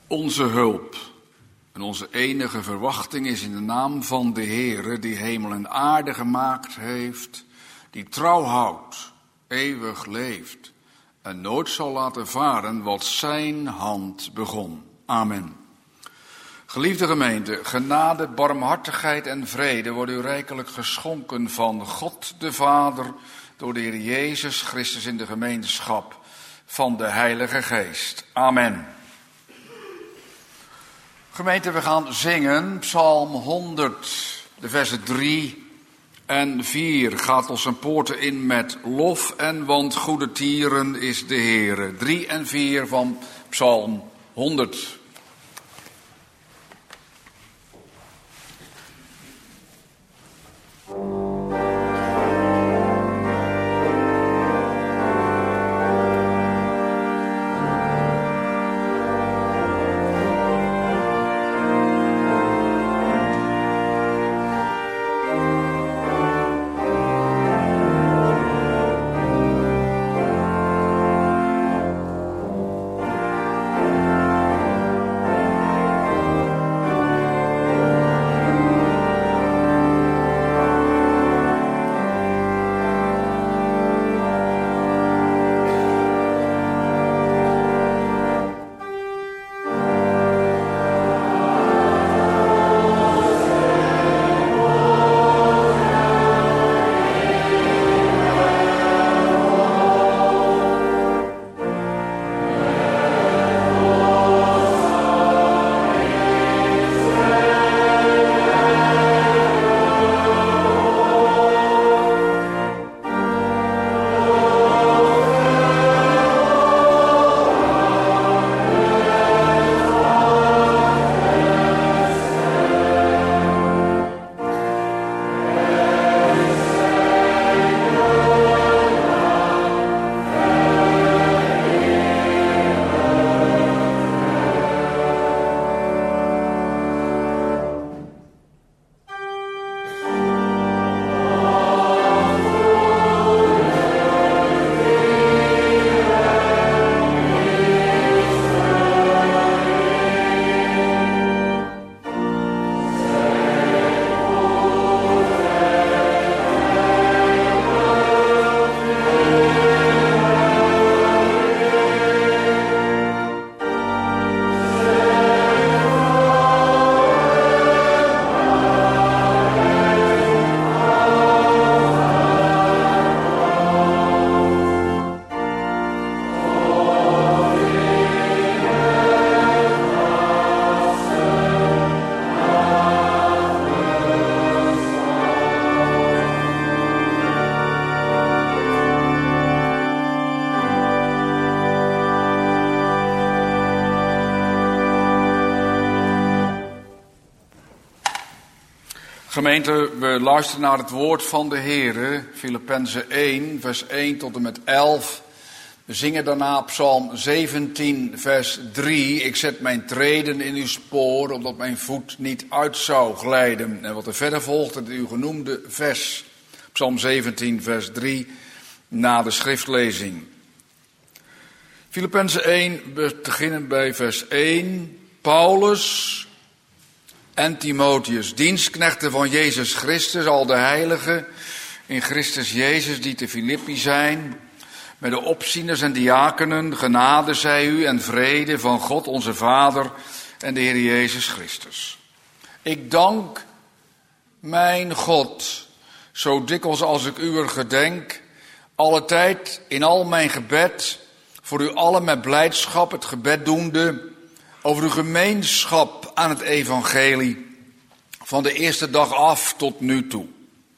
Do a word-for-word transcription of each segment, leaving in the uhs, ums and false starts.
Onze hulp en onze enige verwachting is in de naam van de Heere, die hemel en aarde gemaakt heeft, die trouw houdt, eeuwig leeft en nooit zal laten varen wat zijn hand begon. Amen. Geliefde gemeente, genade, barmhartigheid en vrede worden u rijkelijk geschonken van God de Vader door de Heer Jezus Christus in de gemeenschap van de Heilige Geest. Amen. Gemeente, we gaan zingen Psalm honderd, de versen drie en vier. Gaat ons een poorten in met lof en want goede tieren is de Heere. drie en vier van Psalm honderd. Gemeente, we luisteren naar het woord van de Heere, Filippenzen één, vers één tot en met elf. We zingen daarna Psalm zeventien, vers drie. Ik zet mijn treden in uw spoor, opdat mijn voet niet uit zou glijden. En wat er verder volgt, het uw genoemde vers. Psalm zeventien, vers drie, na de schriftlezing. Filippenzen één, we beginnen bij vers één. Paulus en Timotheus, dienstknechten van Jezus Christus, al de heiligen in Christus Jezus die te Filippi zijn, met de opzieners en diakenen, genade zij u en vrede van God onze Vader en de Heer Jezus Christus. Ik dank mijn God, zo dikwijls als ik uwer gedenk, alle tijd in al mijn gebed, voor u allen met blijdschap het gebed doende, over uw gemeenschap aan het evangelie, van de eerste dag af tot nu toe.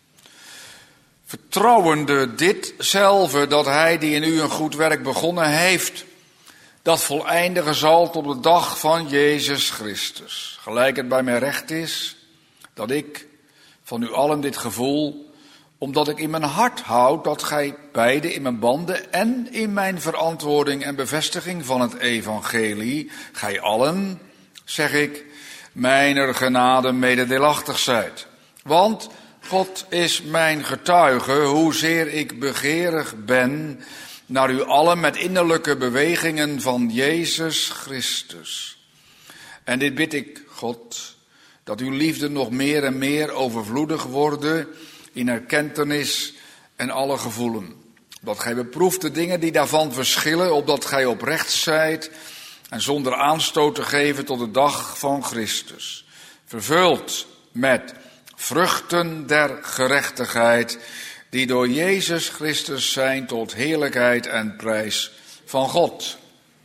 Vertrouwende ditzelfde dat hij die in u een goed werk begonnen heeft, dat voleindigen zal tot de dag van Jezus Christus. Gelijk het bij mij recht is, dat ik van u allen dit gevoel, omdat ik in mijn hart houd dat gij beide in mijn banden en in mijn verantwoording en bevestiging van het evangelie, gij allen, zeg ik, mijner genade mededeelachtig zijt. Want God is mijn getuige, hoezeer ik begeerig ben naar u allen met innerlijke bewegingen van Jezus Christus. En dit bid ik, God, dat uw liefde nog meer en meer overvloedig worden in erkentenis en alle gevoelen. Dat gij beproeft de dingen die daarvan verschillen, opdat gij oprecht zijt en zonder aanstoot te geven tot de dag van Christus. Vervuld met vruchten der gerechtigheid, die door Jezus Christus zijn tot heerlijkheid en prijs van God.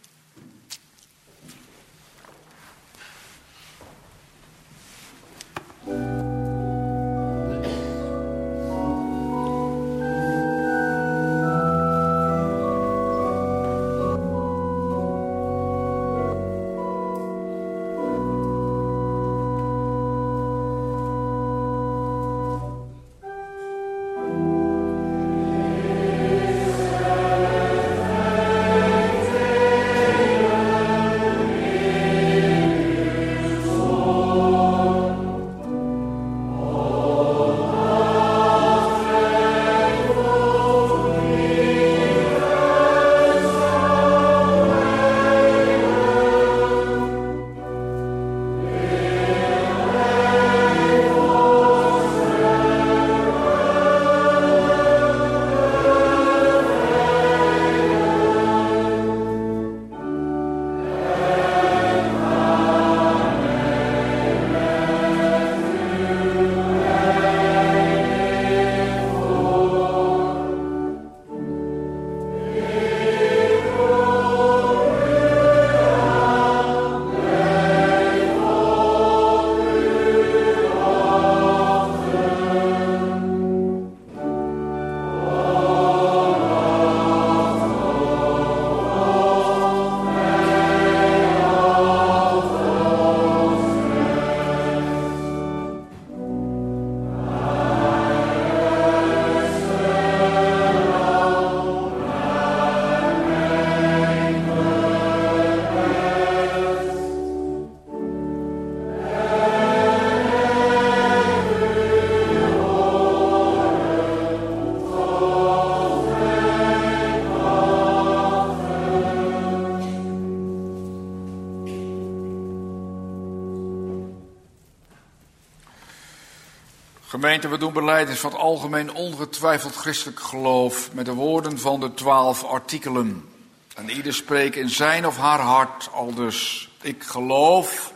Gemeente, we doen belijdenis van het algemeen ongetwijfeld christelijk geloof met de woorden van de twaalf artikelen. En ieder spreekt in zijn of haar hart aldus: ik geloof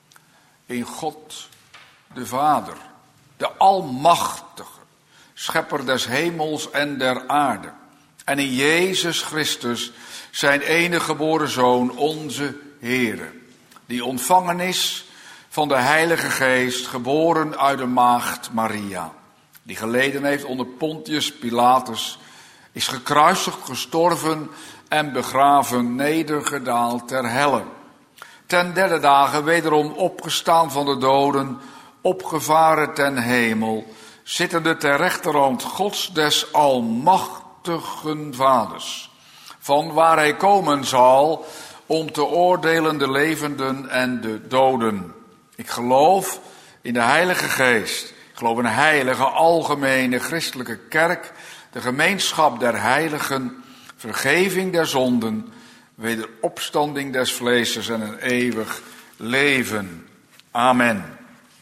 in God de Vader, de Almachtige, schepper des hemels en der aarde. En in Jezus Christus, zijn enige geboren Zoon, onze Heere, die ontvangen is van de Heilige Geest, geboren uit de maagd Maria, die geleden heeft onder Pontius Pilatus, is gekruisigd, gestorven en begraven, nedergedaald ter helle. Ten derde dagen wederom opgestaan van de doden, opgevaren ten hemel, zittende ter rechterhand Gods des Almachtigen Vaders, van waar hij komen zal om te oordelen de levenden en de doden. Ik geloof in de Heilige Geest. Ik geloof in een heilige, algemene, christelijke kerk, de gemeenschap der heiligen, vergeving der zonden, wederopstanding des vleeses en een eeuwig leven. Amen.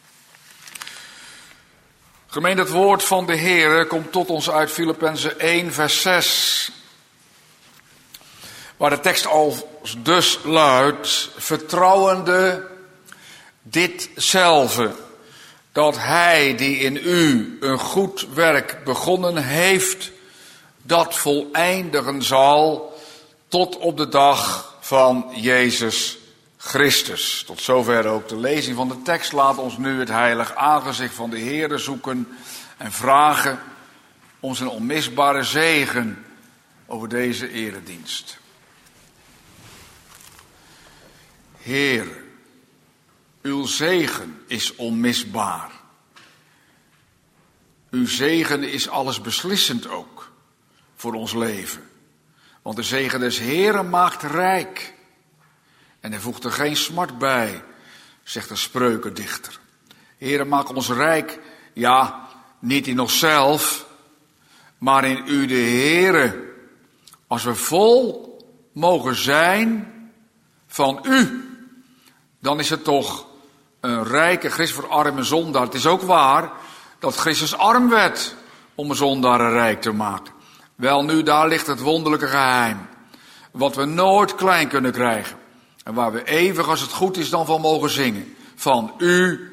Gemeente, het woord van de Heere komt tot ons uit Filippenzen één, vers zes. Waar de tekst al dus luidt: vertrouwende ditzelfde, dat hij die in u een goed werk begonnen heeft, dat voleindigen zal tot op de dag van Jezus Christus. Tot zover ook de lezing van de tekst. Laat ons nu het heilig aangezicht van de Heere zoeken en vragen om zijn onmisbare zegen over deze eredienst. Heer, uw zegen is onmisbaar. Uw zegen is alles beslissend ook voor ons leven. Want de zegen des Heeren maakt rijk. En hij voegt er geen smart bij, zegt de spreukendichter. Heere, maak ons rijk, ja, niet in onszelf, maar in u de Heere. Als we vol mogen zijn van u, dan is het toch een rijke Christus voor arme zondaar. Het is ook waar dat Christus arm werd om een zondaren rijk te maken. Wel nu, daar ligt het wonderlijke geheim. Wat we nooit klein kunnen krijgen. En waar we eeuwig, als het goed is, dan van mogen zingen. Van u,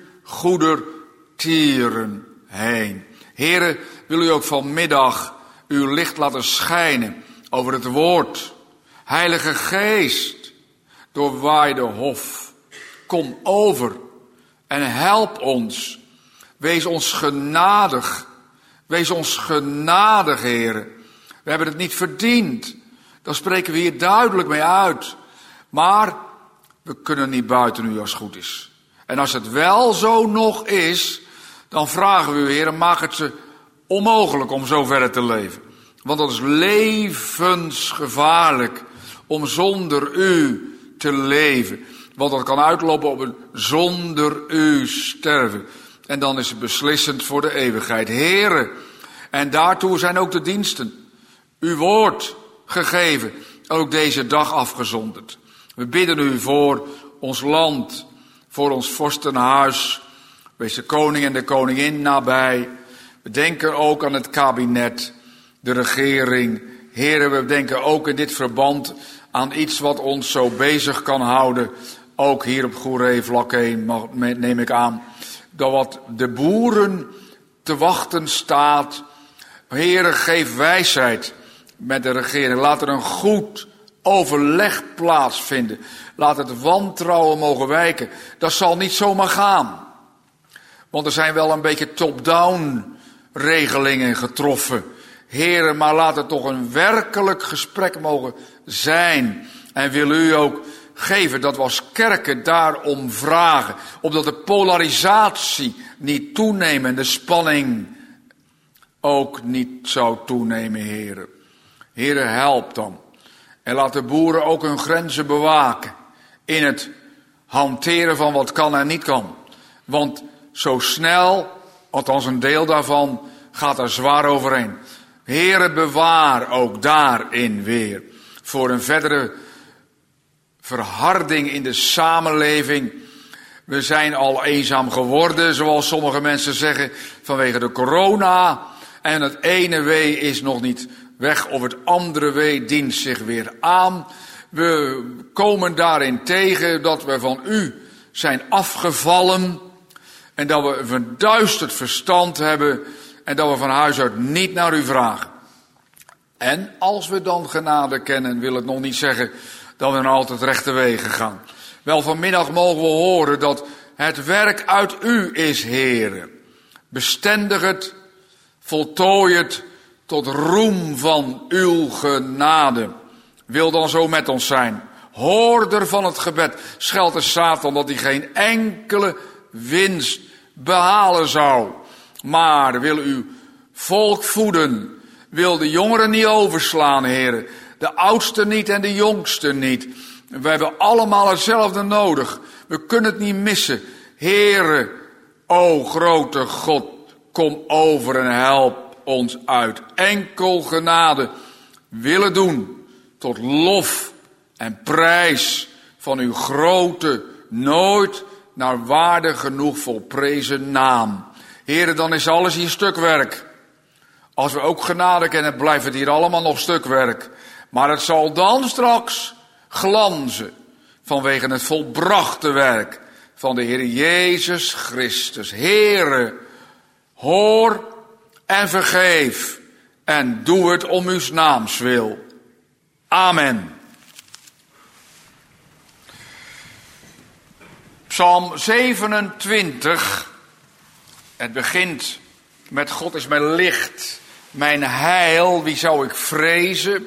goedertieren heen. Heren, wil u ook vanmiddag uw licht laten schijnen over het woord. Heilige Geest, doorwaai de hof. Kom over en help ons. Wees ons genadig. Wees ons genadig, heren. We hebben het niet verdiend. Daar spreken we hier duidelijk mee uit. Maar we kunnen niet buiten u als het goed is. En als het wel zo nog is, dan vragen we u, heren, maak het ze onmogelijk om zo verder te leven. Want dat is levensgevaarlijk om zonder u te leven. Want dat kan uitlopen op een zonder u sterven. En dan is het beslissend voor de eeuwigheid. Heren, en daartoe zijn ook de diensten. Uw woord gegeven, ook deze dag afgezonderd. We bidden u voor ons land, voor ons vorstenhuis. Wees de koning en de koningin nabij. We denken ook aan het kabinet, de regering. Heren, we denken ook in dit verband aan iets wat ons zo bezig kan houden. Ook hier op Goeree vlak één neem ik aan. Dat wat de boeren te wachten staat. Heren, geef wijsheid met de regering. Laat er een goed overleg plaatsvinden. Laat het wantrouwen mogen wijken. Dat zal niet zomaar gaan. Want er zijn wel een beetje top-down regelingen getroffen. Heren, maar laat het toch een werkelijk gesprek mogen zijn. En wil u ook geven dat we als kerken daarom vragen. Opdat de polarisatie niet toenemen en de spanning ook niet zou toenemen, heren. Heren, help dan. En laat de boeren ook hun grenzen bewaken in het hanteren van wat kan en niet kan. Want zo snel, althans een deel daarvan, gaat er zwaar overheen. Heren, bewaar ook daarin weer voor een verdere verharding in de samenleving. We zijn al eenzaam geworden, zoals sommige mensen zeggen, vanwege de corona. En het ene wee is nog niet weg of het andere wee dient zich weer aan. We komen daarin tegen dat we van u zijn afgevallen en dat we een verduisterd verstand hebben en dat we van huis uit niet naar u vragen. En als we dan genade kennen, wil het nog niet zeggen dat we naar altijd rechte wegen gaan. Wel, vanmiddag mogen we horen dat het werk uit u is, heren. Bestendig het, voltooi het tot roem van uw genade. Wil dan zo met ons zijn. Hoorder van het gebed, scheldt de Satan dat hij geen enkele winst behalen zou. Maar wil uw volk voeden. Wil de jongeren niet overslaan, heren. De oudsten niet en de jongsten niet. We hebben allemaal hetzelfde nodig. We kunnen het niet missen. Heren, o grote God, kom over en help ons uit. Enkel genade willen doen tot lof en prijs van uw grote, nooit naar waarde genoeg volprezen naam. Heren, dan is alles hier stukwerk. Als we ook genade kennen, blijft het hier allemaal nog stukwerk. Maar het zal dan straks glanzen vanwege het volbrachte werk van de Heer Jezus Christus. Heere, hoor en vergeef en doe het om uw naams wil. Amen. Psalm zevenentwintig. Het begint met God is mijn licht, mijn heil, wie zou ik vrezen?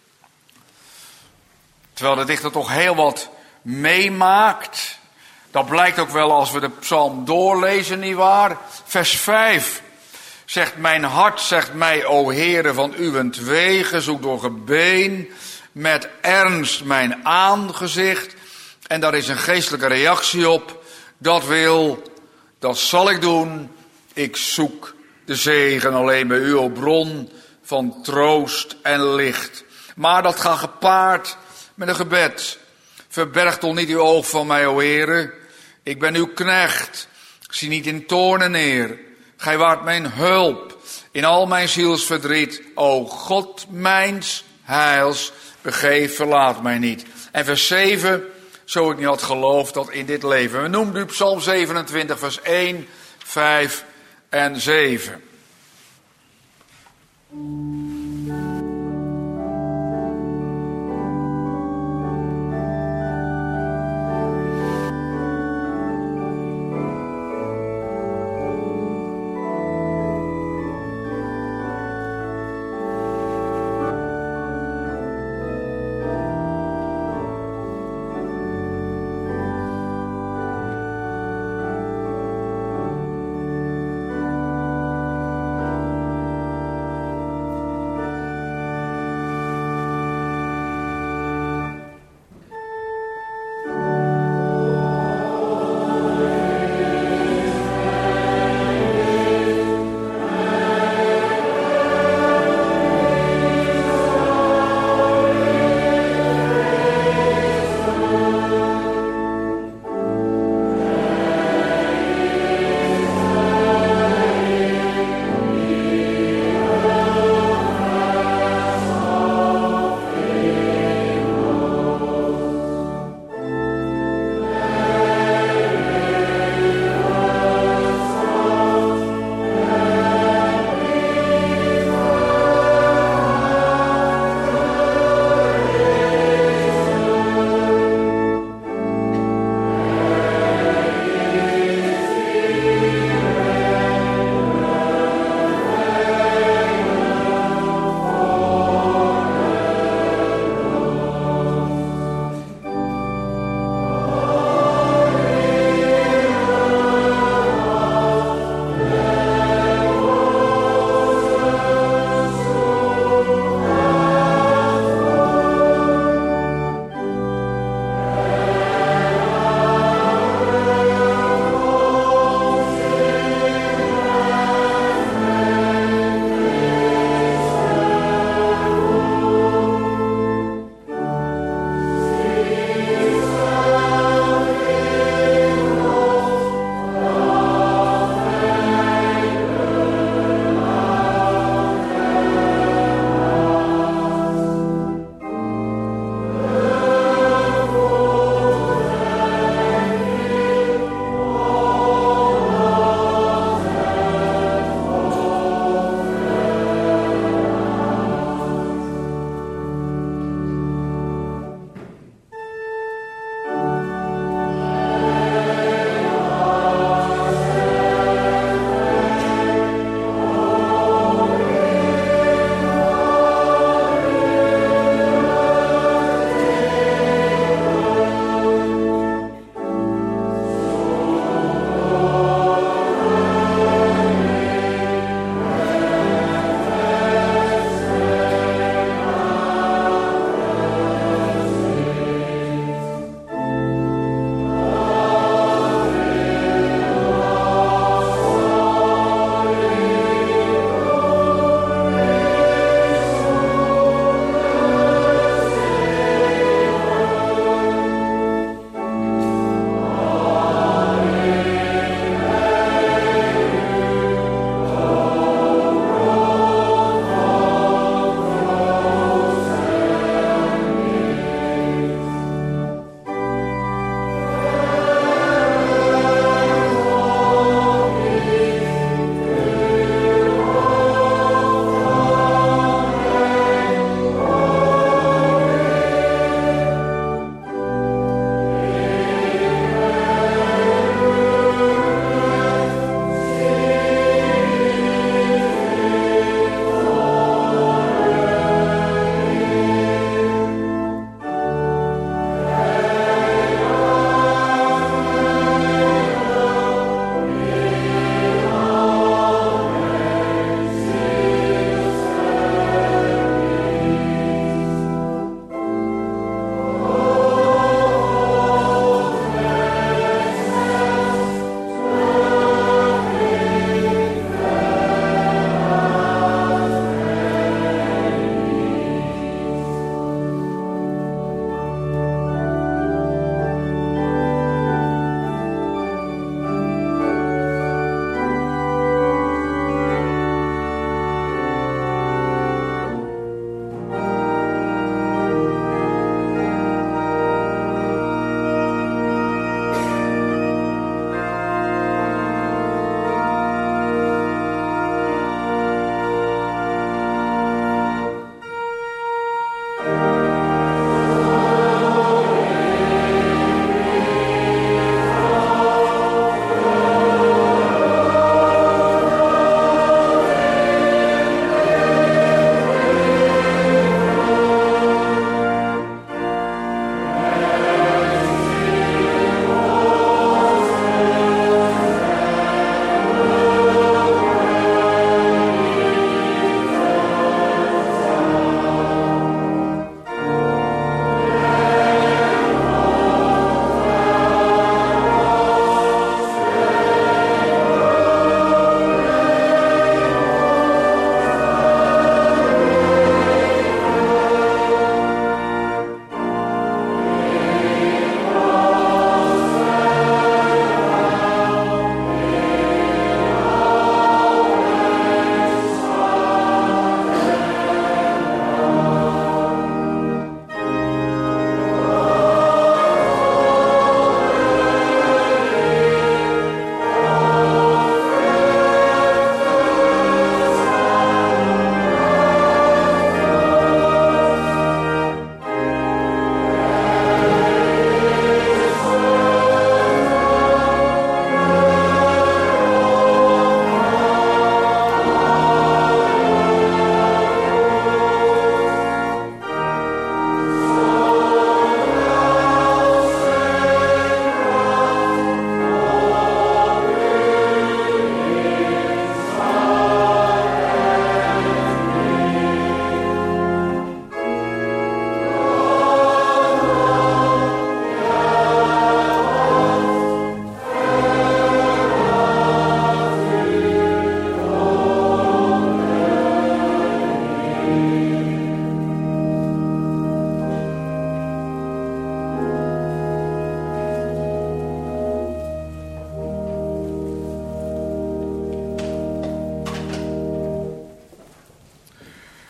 Terwijl de dichter toch heel wat meemaakt. Dat blijkt ook wel als we de psalm doorlezen, nietwaar? Vers vijf zegt, mijn hart zegt mij, o Heere, van uwentwege, zoek door gebeen, met ernst mijn aangezicht. En daar is een geestelijke reactie op. Dat wil, dat zal ik doen. Ik zoek de zegen alleen bij u, o bron van troost en licht. Maar dat gaat gepaard met een gebed. Verberg toch niet uw oog van mij, o Heere. Ik ben uw knecht. Zie niet in toornen neer. Gij waart mijn hulp in al mijn zielsverdriet. O God mijns heils, begeef, verlaat mij niet. En vers zeven, zo ik niet had geloofd dat in dit leven. We noemen nu Psalm zevenentwintig, vers één, vijf en zeven.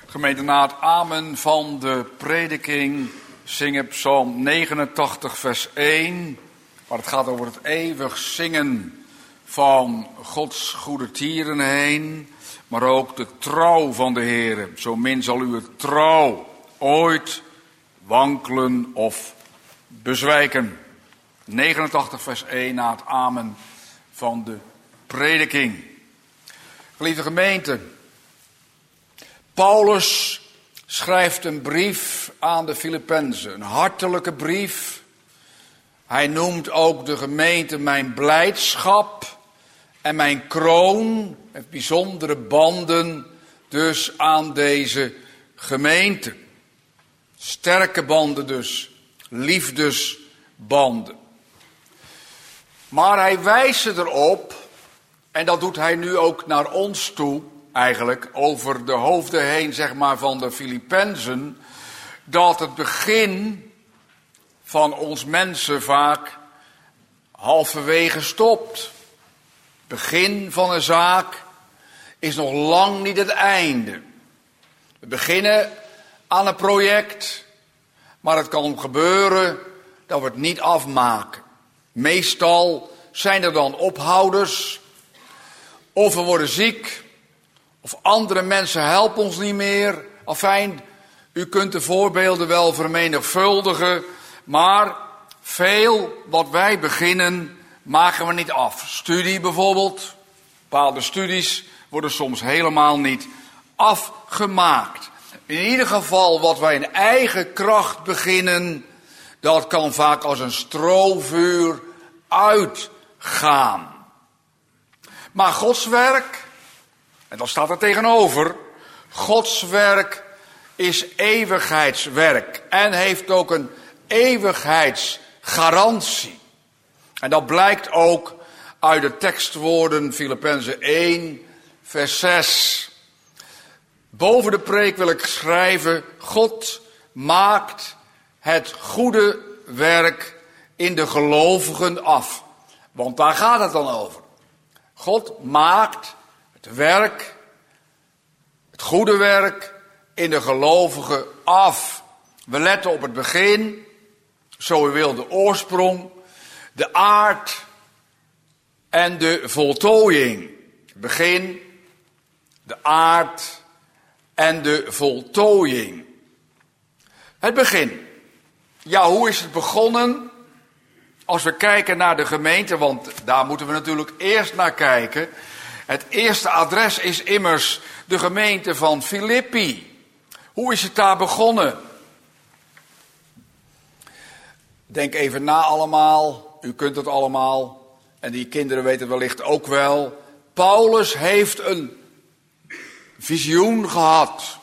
Gemeente, na het amen van de prediking zingen Psalm negenentachtig vers één, waar het gaat over het eeuwig zingen van Gods goede tieren heen, maar ook de trouw van de Heere. Zo min zal uw trouw ooit wankelen of bezwijken. negenentachtig vers één na het amen van de prediking. Geliefde gemeente, Paulus schrijft een brief aan de Filippenzen, een hartelijke brief. Hij noemt ook de gemeente mijn blijdschap en mijn kroon, met bijzondere banden dus aan deze gemeente. Sterke banden dus, liefdesbanden. Maar hij wijst erop, en dat doet hij nu ook naar ons toe, eigenlijk over de hoofden heen, zeg maar, van de Filippenzen, dat het begin van ons mensen vaak halverwege stopt. Het begin van een zaak is nog lang niet het einde. We beginnen aan een project, maar het kan gebeuren dat we het niet afmaken. Meestal zijn er dan ophouders, of we worden ziek, of andere mensen helpen ons niet meer. Afijn, u kunt de voorbeelden wel vermenigvuldigen, maar veel wat wij beginnen maken we niet af. Studie bijvoorbeeld, bepaalde studies worden soms helemaal niet afgemaakt. In ieder geval wat wij in eigen kracht beginnen, dat kan vaak als een strovuur uitgaan. Maar Gods werk, en dan staat er tegenover, Gods werk is eeuwigheidswerk en heeft ook een eeuwigheidsgarantie. En dat blijkt ook uit de tekstwoorden Filippenzen één vers zes. Boven de preek wil ik schrijven, God maakt het goede werk in de gelovigen af. Want daar gaat het dan over. God maakt het werk, het goede werk, in de gelovigen af. We letten op het begin, zo u wil de oorsprong, de aard en de voltooiing. Het begin, de aard en de voltooiing. Het begin. Ja, hoe is het begonnen? Als we kijken naar de gemeente, want daar moeten we natuurlijk eerst naar kijken. Het eerste adres is immers de gemeente van Filippi. Hoe is het daar begonnen? Denk even na allemaal. U kunt het allemaal. En die kinderen weten het wellicht ook wel. Paulus heeft een visioen gehad.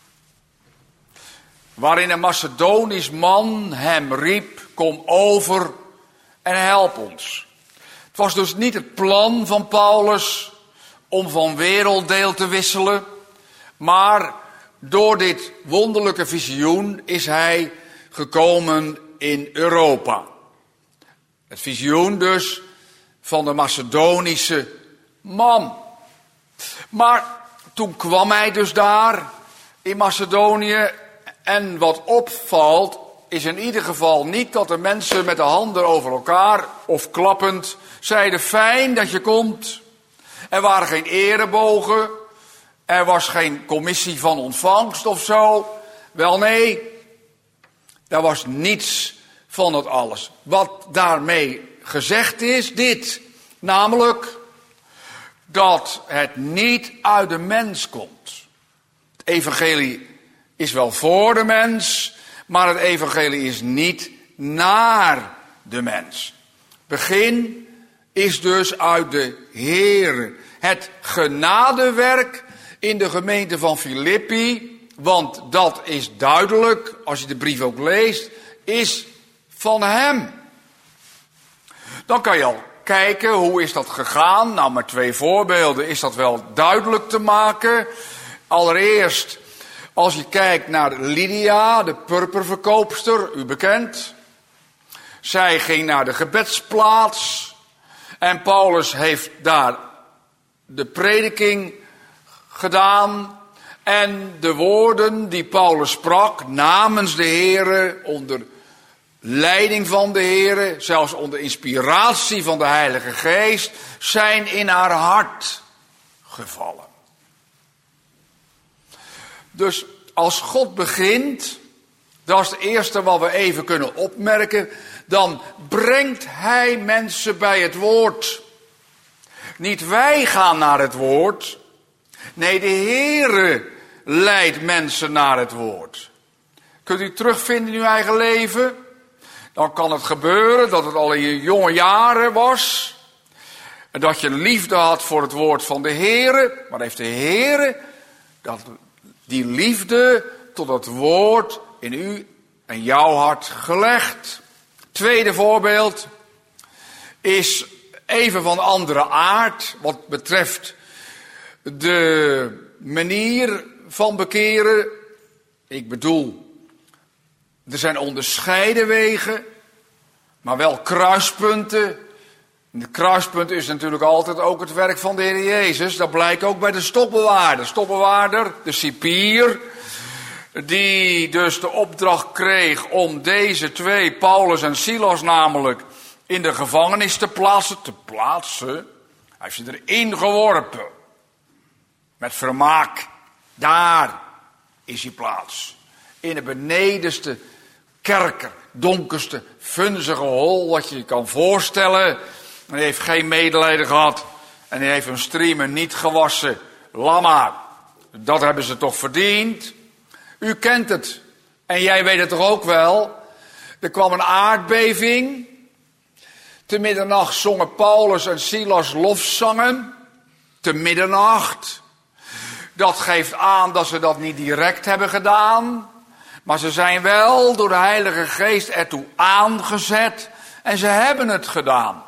Waarin een Macedonisch man hem riep, kom over en help ons. Het was dus niet het plan van Paulus om van werelddeel te wisselen. Maar door dit wonderlijke visioen is hij gekomen in Europa. Het visioen dus van de Macedonische man. Maar toen kwam hij dus daar in Macedonië. En wat opvalt is in ieder geval niet dat de mensen met de handen over elkaar of klappend zeiden fijn dat je komt. Er waren geen erebogen. Er was geen commissie van ontvangst of zo. Wel nee, daar was niets van dat alles. Wat daarmee gezegd is, dit. Namelijk dat het niet uit de mens komt. Het evangelie is wel voor de mens, maar het evangelie is niet naar de mens. Begin is dus uit de Heere. Het genadewerk in de gemeente van Filippi, want dat is duidelijk, als je de brief ook leest, is van hem. Dan kan je al kijken, hoe is dat gegaan? Nou, met twee voorbeelden is dat wel duidelijk te maken. Allereerst, als je kijkt naar Lydia, de purperverkoopster, u bekend. Zij ging naar de gebedsplaats en Paulus heeft daar de prediking gedaan. En de woorden die Paulus sprak namens de Heere, onder leiding van de Heere, zelfs onder inspiratie van de Heilige Geest, zijn in haar hart gevallen. Dus als God begint, dat is het eerste wat we even kunnen opmerken, dan brengt Hij mensen bij het woord. Niet wij gaan naar het woord, nee, de Heere leidt mensen naar het woord. Kunt u terugvinden in uw eigen leven? Dan kan het gebeuren dat het al in je jonge jaren was. En dat je een liefde had voor het woord van de Heere. Maar heeft de Heere dat, die liefde tot het woord in u en jouw hart gelegd. Tweede voorbeeld is even van andere aard. Wat betreft de manier van bekeren. Ik bedoel, er zijn onderscheiden wegen, maar wel kruispunten. En de kruispunt is natuurlijk altijd ook het werk van de Heer Jezus. Dat blijkt ook bij de stokbewaarder. Stokbewaarder, de cipier, die dus de opdracht kreeg om deze twee, Paulus en Silas namelijk, in de gevangenis te plaatsen. Te plaatsen? Hij heeft ze erin geworpen. Met vermaak. Daar is die plaats. In de benedenste kerker, donkerste, vunzige hol, wat je je kan voorstellen. En hij heeft geen medelijden gehad. En hij heeft hun striemen niet gewassen. Laat maar. Dat hebben ze toch verdiend. U kent het. En jij weet het toch ook wel. Er kwam een aardbeving. Te middernacht zongen Paulus en Silas lofzangen. Te middernacht. Dat geeft aan dat ze dat niet direct hebben gedaan. Maar ze zijn wel door de Heilige Geest ertoe aangezet. En ze hebben het gedaan.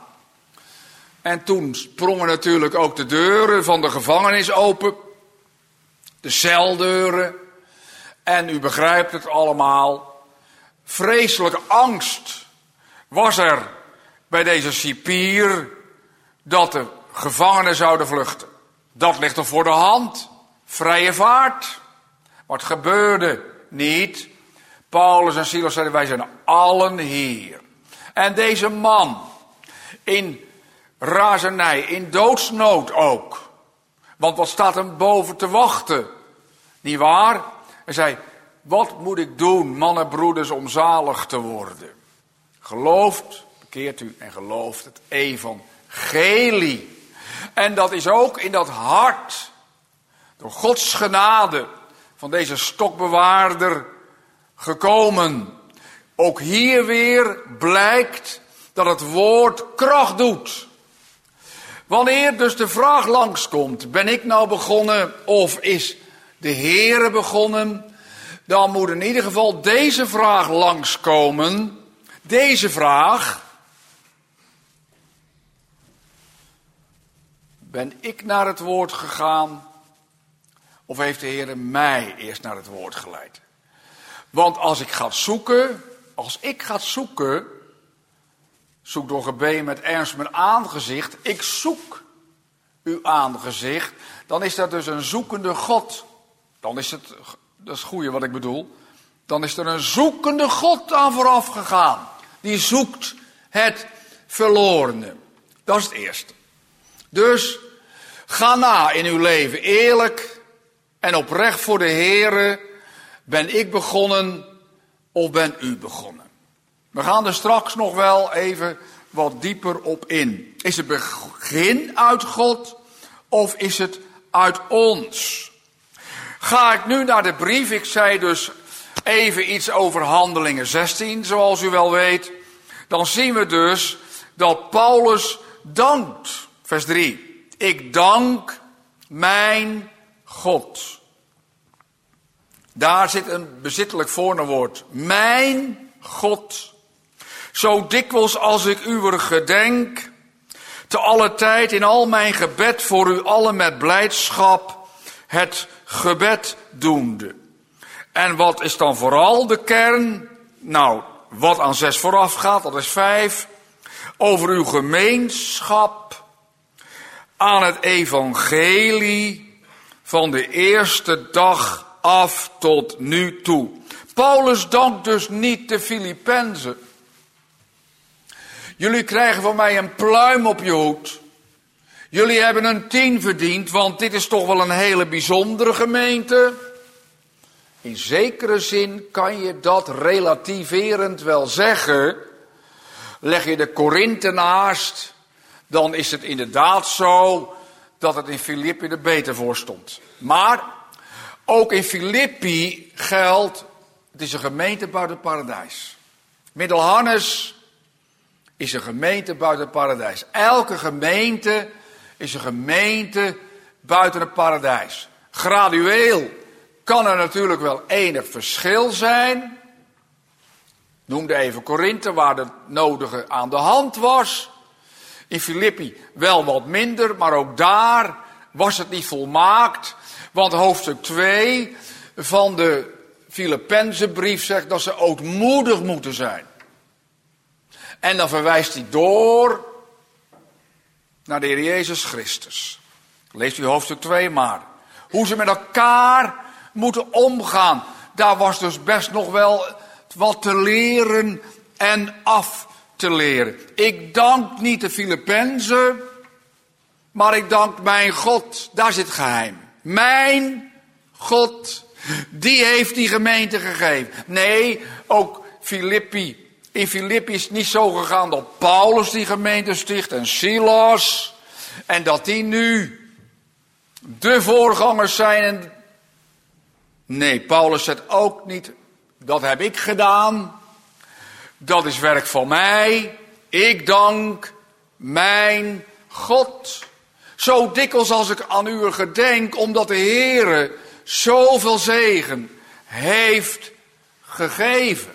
En toen sprongen natuurlijk ook de deuren van de gevangenis open. De celdeuren. En u begrijpt het allemaal. Vreselijke angst was er bij deze cipier dat de gevangenen zouden vluchten. Dat ligt er voor de hand. Vrije vaart. Maar het gebeurde niet. Paulus en Silas zeiden, wij zijn allen hier. En deze man, in razernij, in doodsnood ook. Want wat staat hem boven te wachten? Niet waar? Hij zei, wat moet ik doen, mannen, broeders, om zalig te worden? Gelooft, bekeert u en gelooft het evangelie. En dat is ook in dat hart, door Gods genade, van deze stokbewaarder gekomen. Ook hier weer blijkt dat het woord kracht doet. Wanneer dus de vraag langskomt, ben ik nou begonnen of is de Heere begonnen? Dan moet in ieder geval deze vraag langskomen. Deze vraag. Ben ik naar het woord gegaan? Of heeft de Heere mij eerst naar het woord geleid? Want als ik ga zoeken, als ik ga zoeken, zoek door gebeden met ernst mijn aangezicht, ik zoek uw aangezicht, dan is dat dus een zoekende God. Dan is het, dat is het goede wat ik bedoel, dan is er een zoekende God aan vooraf gegaan. Die zoekt het verlorene. Dat is het eerste. Dus ga na in uw leven eerlijk en oprecht voor de Heere. Ben ik begonnen of ben u begonnen? We gaan er straks nog wel even wat dieper op in. Is het begin uit God of is het uit ons? Ga ik nu naar de brief. Ik zei dus even iets over Handelingen zestien, zoals u wel weet. Dan zien we dus dat Paulus dankt. Vers drie. Ik dank mijn God. Daar zit een bezittelijk voornaamwoord. Mijn God. Zo dikwijls als ik uwer gedenk, te alle tijd in al mijn gebed voor u allen met blijdschap het gebed doende. En wat is dan vooral de kern? Nou, wat aan zes vooraf gaat, dat is vijf. Over uw gemeenschap aan het evangelie van de eerste dag af tot nu toe. Paulus dankt dus niet de Filippenzen. Jullie krijgen van mij een pluim op je hoed. Jullie hebben een tien verdiend, want dit is toch wel een hele bijzondere gemeente. In zekere zin kan je dat relativerend wel zeggen. Leg je de Korinthe naast, dan is het inderdaad zo dat het in Filippi er beter voor stond. Maar ook in Filippi geldt, het is een gemeente buiten het paradijs. Middelharnis is een gemeente buiten het paradijs. Elke gemeente is een gemeente buiten het paradijs. Gradueel kan er natuurlijk wel enig verschil zijn. Noemde even Korinthe, waar het nodige aan de hand was. In Filippi wel wat minder, maar ook daar was het niet volmaakt. Want hoofdstuk twee van de Filippenzenbrief zegt dat ze ootmoedig moeten zijn. En dan verwijst hij door naar de Heer Jezus Christus. Leest u hoofdstuk twee maar. Hoe ze met elkaar moeten omgaan. Daar was dus best nog wel wat te leren en af te leren. Ik dank niet de Filippenzen, maar ik dank mijn God. Daar zit geheim. Mijn God, die heeft die gemeente gegeven. Nee, ook Filippi. In Filippi is het niet zo gegaan dat Paulus die gemeente sticht en Silas. En dat die nu de voorgangers zijn. En nee, Paulus zegt ook niet, dat heb ik gedaan. Dat is werk van mij. Ik dank mijn God. Zo dikwijls als ik aan u gedenk, omdat de Heere zoveel zegen heeft gegeven.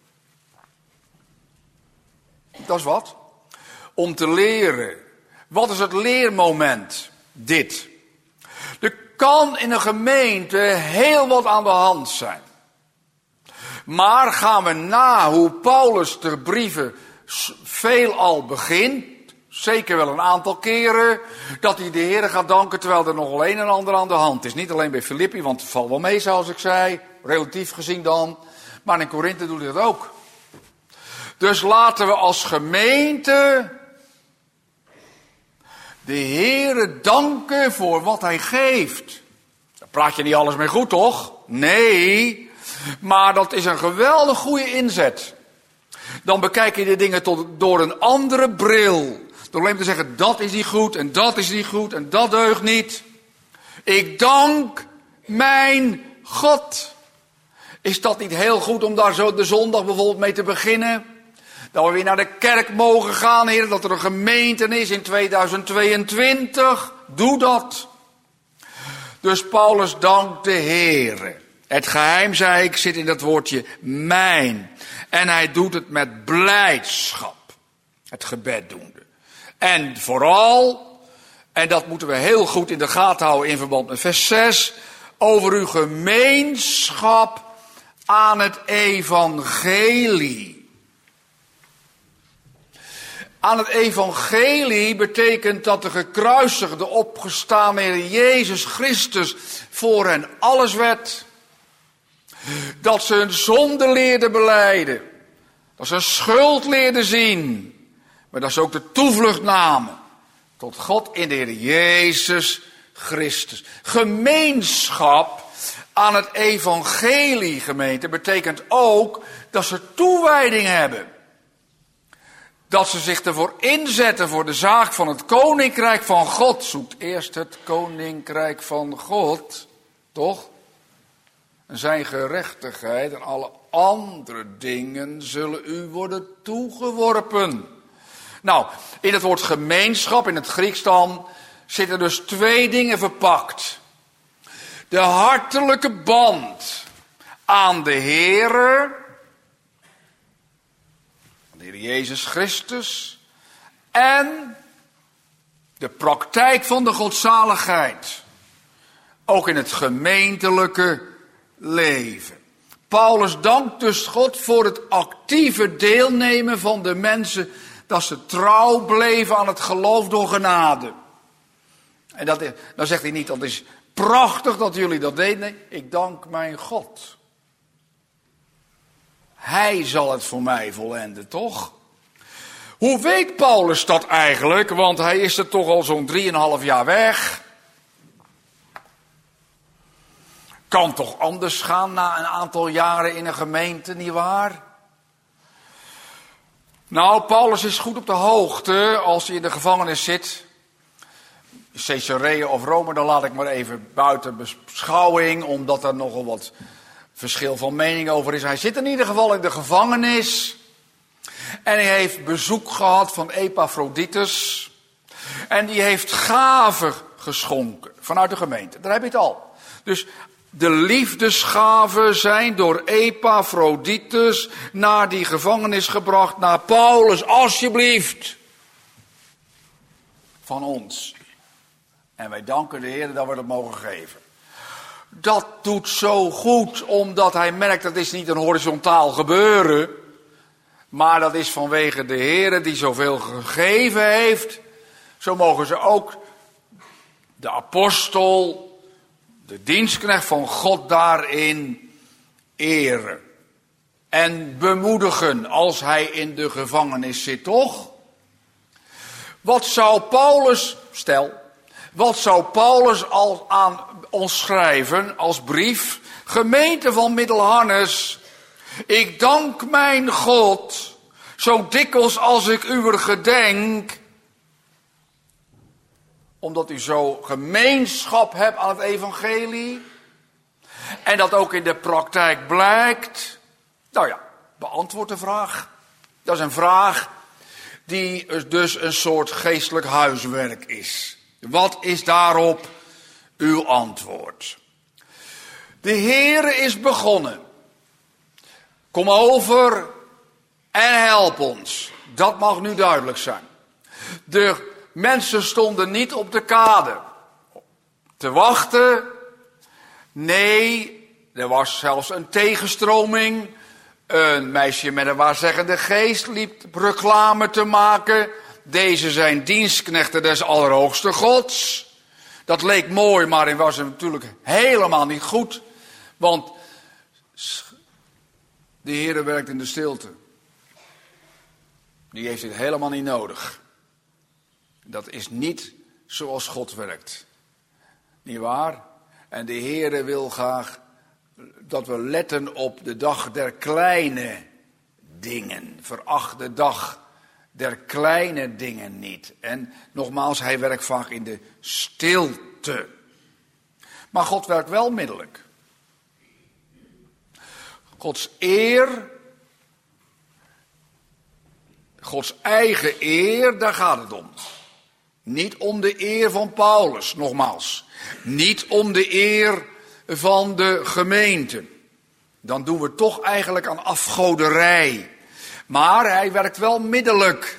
Dat is wat. Om te leren. Wat is het leermoment? Dit. Er kan in een gemeente heel wat aan de hand zijn. Maar gaan we na hoe Paulus de brieven veelal begint, zeker wel een aantal keren, dat hij de Heer gaat danken terwijl er nog wel een en ander aan de hand is. Niet alleen bij Filippi, want het valt wel mee zoals ik zei, relatief gezien dan. Maar in Korinthe doet hij dat ook. Dus laten we als gemeente de Heere danken voor wat hij geeft. Daar praat je niet alles mee goed, toch? Nee, maar dat is een geweldig goede inzet. Dan bekijk je de dingen tot, door een andere bril. Door alleen te zeggen, dat is niet goed en dat is niet goed en dat deugt niet. Ik dank mijn God. Is dat niet heel goed om daar zo de zondag bijvoorbeeld mee te beginnen? Dat we weer naar de kerk mogen gaan, Heer, dat er een gemeente is in tweeduizend tweeëntwintig. Doe dat. Dus Paulus dankt de Heer. Het geheim, zei ik, zit in dat woordje mijn. En hij doet het met blijdschap. Het gebed doende. En vooral, en dat moeten we heel goed in de gaten houden in verband met vers zes, over uw gemeenschap aan het evangelie. Aan het evangelie betekent dat de gekruisigde, opgestane Heer Jezus Christus voor hen alles werd. Dat ze hun zonde leerden belijden. Dat ze hun schuld leerden zien. Maar dat ze ook de toevlucht namen tot God in de Heer Jezus Christus. Gemeenschap aan het evangelie, gemeente, betekent ook dat ze toewijding hebben. Dat ze zich ervoor inzetten voor de zaak van het koninkrijk van God. Zoekt eerst het koninkrijk van God, toch? En zijn gerechtigheid en alle andere dingen zullen u worden toegeworpen. Nou, in het woord gemeenschap, in het Grieks dan, zitten dus twee dingen verpakt. De hartelijke band aan de Heere, aan de Heer Jezus Christus, en de praktijk van de godzaligheid, ook in het gemeentelijke leven. Paulus dankt dus God voor het actieve deelnemen van de mensen, dat ze trouw bleven aan het geloof door genade. En dat, dan zegt hij niet, dat is Prachtig dat jullie dat deden. Nee, ik dank mijn God. Hij zal het voor mij volenden, toch? Hoe weet Paulus dat eigenlijk? Want hij is er toch al zo'n drieënhalf jaar weg. Kan toch anders gaan na een aantal jaren in een gemeente, nietwaar? Nou, Paulus is goed op de hoogte als hij in de gevangenis zit. Caesarea of Rome, dan laat ik maar even buiten beschouwing, omdat er nogal wat verschil van mening over is. Hij zit in ieder geval in de gevangenis. En hij heeft bezoek gehad van Epaphroditus. En die heeft gaven geschonken vanuit de gemeente. Daar heb je het al. Dus de liefdesgaven zijn door Epaphroditus naar die gevangenis gebracht. Naar Paulus, alsjeblieft. Van ons. En wij danken de Heer dat we dat mogen geven. Dat doet zo goed, omdat hij merkt dat is niet een horizontaal gebeuren. Maar dat is vanwege de Heer die zoveel gegeven heeft. Zo mogen ze ook de apostel, de dienstknecht van God daarin eren. En bemoedigen als hij in de gevangenis zit, toch? Wat zou Paulus, stel, wat zou Paulus al aan ons schrijven als brief? Gemeente van Middelharnis, ik dank mijn God, zo dikwijls als ik uwer gedenk, omdat u zo gemeenschap hebt aan het evangelie. En dat ook in de praktijk blijkt. Nou ja, beantwoord de vraag. Dat is een vraag die dus een soort geestelijk huiswerk is. Wat is daarop uw antwoord? De Heere is begonnen. Kom over en help ons. Dat mag nu duidelijk zijn. De mensen stonden niet op de kade te wachten. Nee, er was zelfs een tegenstroming. Een meisje met een waarzeggende geest liep reclame te maken. Deze zijn dienstknechten des Allerhoogste Gods. Dat leek mooi, maar het was natuurlijk helemaal niet goed. Want de Heere werkt in de stilte. Die heeft dit helemaal niet nodig. Dat is niet zoals God werkt. Niet waar? En de Heere wil graag dat we letten op de dag der kleine dingen. Veracht de dag der kleine dingen niet. En nogmaals, hij werkt vaak in de stilte. Maar God werkt wel middelijk. Gods eer, Gods eigen eer, daar gaat het om. Niet om de eer van Paulus, nogmaals. Niet om de eer van de gemeente. Dan doen we toch eigenlijk aan afgoderij. Maar hij werkt wel middelijk.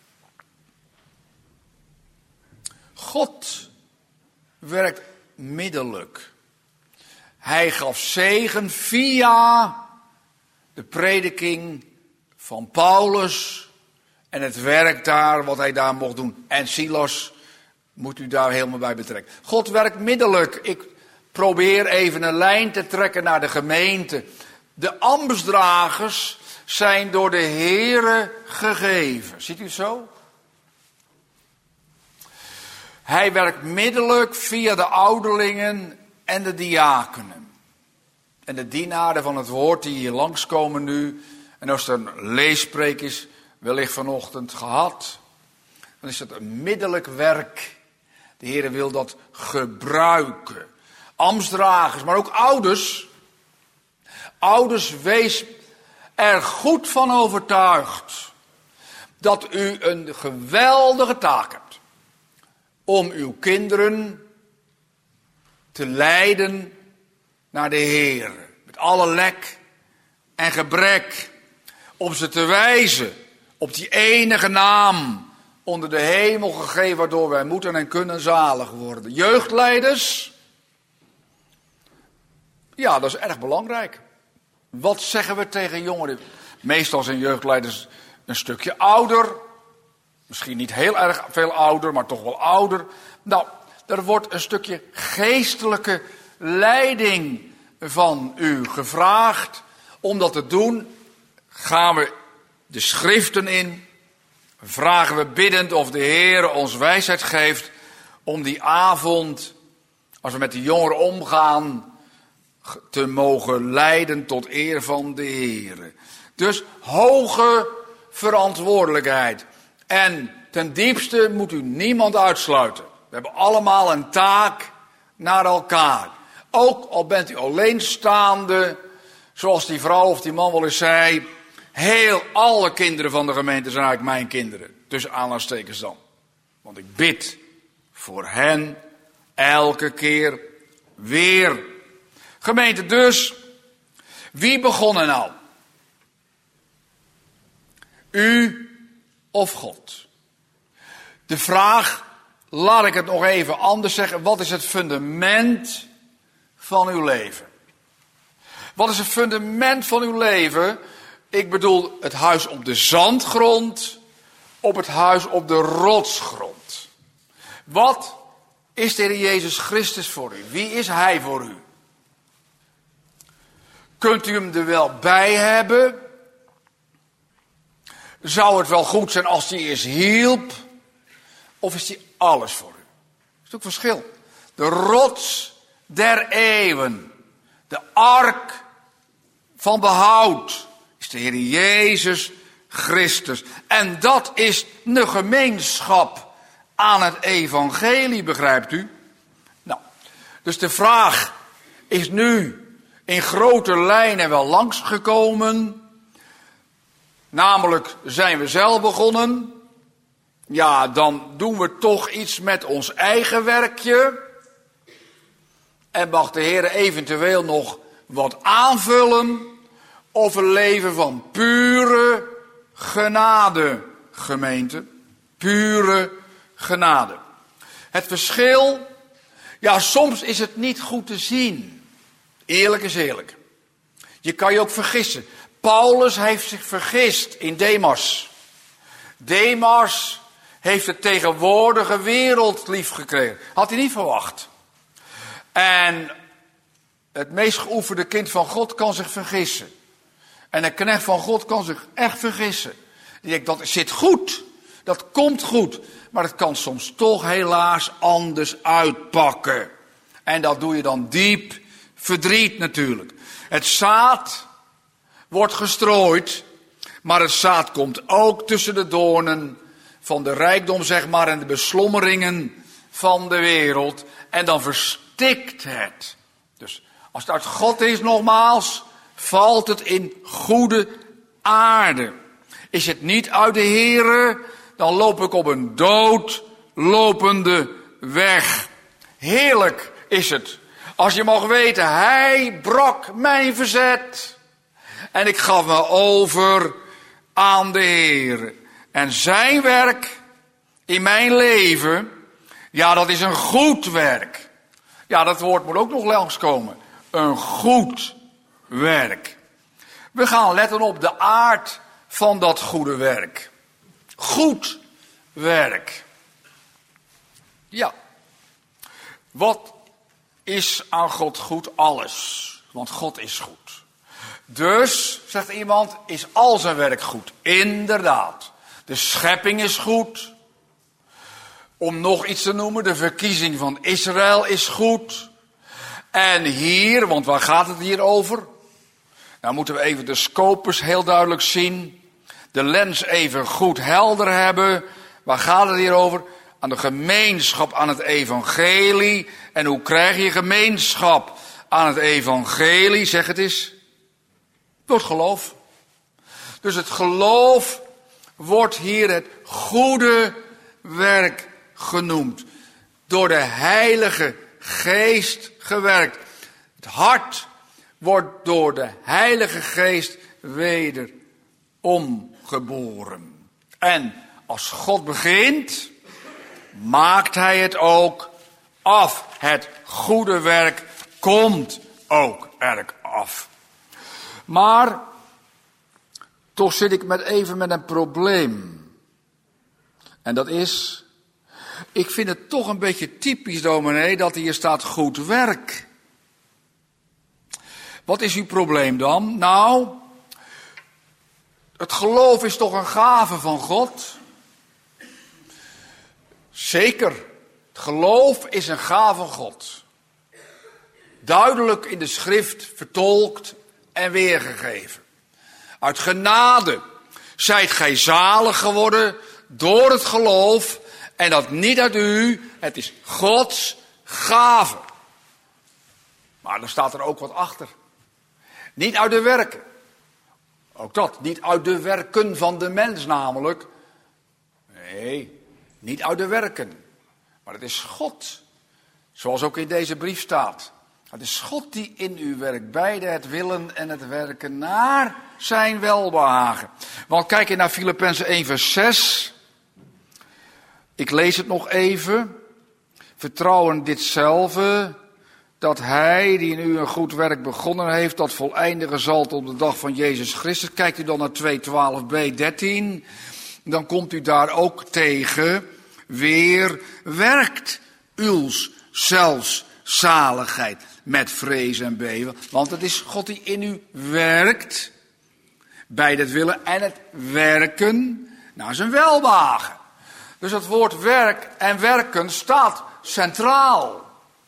God werkt middelijk. Hij gaf zegen via de prediking van Paulus en het werk daar, wat hij daar mocht doen. En Silas moet u daar helemaal bij betrekken. God werkt middelijk. Ik probeer even een lijn te trekken naar de gemeente. De ambtsdragers zijn door de Heere gegeven. Ziet u het zo? Hij werkt middelijk via de ouderlingen en de diakenen. En de dienaren van het woord die hier langskomen nu. En als er een leespreek is, wellicht vanochtend gehad, dan is dat een middelijk werk. De Heere wil dat gebruiken. Ambtsdragers, maar ook ouders. Ouders, wees er goed van overtuigd dat u een geweldige taak hebt om uw kinderen te leiden naar de Heer. Met alle lek en gebrek. Om ze te wijzen op die enige naam onder de hemel gegeven, waardoor wij moeten en kunnen zalig worden. Jeugdleiders, ja, dat is erg belangrijk. Wat zeggen we tegen jongeren? Meestal zijn jeugdleiders een stukje ouder. Misschien niet heel erg veel ouder, maar toch wel ouder. Nou, er wordt een stukje geestelijke leiding van u gevraagd. Om dat te doen gaan we de schriften in. Vragen we biddend of de Heer ons wijsheid geeft om die avond, als we met de jongeren omgaan, te mogen leiden tot eer van de Heer. Dus hoge verantwoordelijkheid. En ten diepste moet u niemand uitsluiten. We hebben allemaal een taak naar elkaar. Ook al bent u alleenstaande, zoals die vrouw of die man wel eens zei, heel alle kinderen van de gemeente zijn eigenlijk mijn kinderen. Tussen aanhalingstekens dan. Want ik bid voor hen elke keer weer. Gemeente dus, wie begon er nou? U of God? De vraag, laat ik het nog even anders zeggen, wat is het fundament van uw leven? Wat is het fundament van uw leven? Ik bedoel het huis op de zandgrond, op het huis op de rotsgrond. Wat is de Heer Jezus Christus voor u? Wie is Hij voor u? Kunt u hem er wel bij hebben? Zou het wel goed zijn als hij eens hielp? Of is hij alles voor u? Dat is ook verschil. De rots der eeuwen. De ark van behoud is de Heer Jezus Christus. En dat is de gemeenschap aan het evangelie, begrijpt u? Nou, dus de vraag is nu in grote lijnen wel langsgekomen. Namelijk, zijn we zelf begonnen? Ja, dan doen we toch iets met ons eigen werkje. En mag de Heer eventueel nog wat aanvullen. Of een leven van pure genade, gemeente. Pure genade. Het verschil, ja, soms is het niet goed te zien. Eerlijk is eerlijk. Je kan je ook vergissen. Paulus heeft zich vergist in Demas. Demas heeft de tegenwoordige wereld lief gekregen. Had hij niet verwacht. En het meest geoefende kind van God kan zich vergissen. En een knecht van God kan zich echt vergissen. Die denkt, dat zit goed. Dat komt goed. Maar het kan soms toch helaas anders uitpakken. En dat doe je dan diep verdriet natuurlijk. Het zaad wordt gestrooid, maar het zaad komt ook tussen de doornen van de rijkdom, zeg maar, en de beslommeringen van de wereld. En dan verstikt het. Dus als het uit God is, nogmaals, valt het in goede aarde. Is het niet uit de Here, dan loop ik op een doodlopende weg. Heerlijk is het. Als je mag weten, Hij brak mijn verzet. En ik gaf me over aan de Heer. En zijn werk in mijn leven, ja, dat is een goed werk. Ja, dat woord moet ook nog langskomen. Een goed werk. We gaan letten op de aard van dat goede werk. Goed werk. Ja. Wat is aan God goed? Alles. Want God is goed. Dus, zegt iemand, is al zijn werk goed. Inderdaad. De schepping is goed. Om nog iets te noemen, de verkiezing van Israël is goed. En hier, want waar gaat het hier over? Nou moeten we even de scopus heel duidelijk zien. De lens even goed helder hebben. Waar gaat het hier over? Aan de gemeenschap aan het evangelie. En hoe krijg je gemeenschap aan het evangelie? Zeg het eens. Door het geloof. Dus het geloof wordt hier het goede werk genoemd. Door de Heilige Geest gewerkt. Het hart wordt door de Heilige Geest weder omgeboren. En als God begint, maakt Hij het ook af. Het goede werk komt ook erg af. Maar toch zit ik met even met een probleem. En dat is Ik vind het toch een beetje typisch, dominee, dat hier staat goed werk. Wat is uw probleem dan? Nou, het geloof is toch een gave van God? Zeker, het geloof is een gave van God. Duidelijk in de schrift vertolkt en weergegeven. Uit genade zijt gij zalig geworden door het geloof en dat niet uit u, het is Gods gave. Maar er staat er ook wat achter. Niet uit de werken. Ook dat, niet uit de werken van de mens namelijk. Nee, niet uit de werken. Maar het is God, zoals ook in deze brief staat. Het is God die in u werkt, beide het willen en het werken naar zijn welbehagen. Want kijk je naar Filippenzen één vers zes. Ik lees het nog even. Vertrouwen ditzelfde, dat hij die in u een goed werk begonnen heeft, dat voleindigen zal op de dag van Jezus Christus. Kijkt u dan naar twee twaalf b dertien, dan komt u daar ook tegen. Weer werkt uws zelfs zaligheid met vrees en beven. Want het is God die in u werkt, bij het willen en het werken naar zijn welbehagen. Dus het woord werk en werken staat centraal.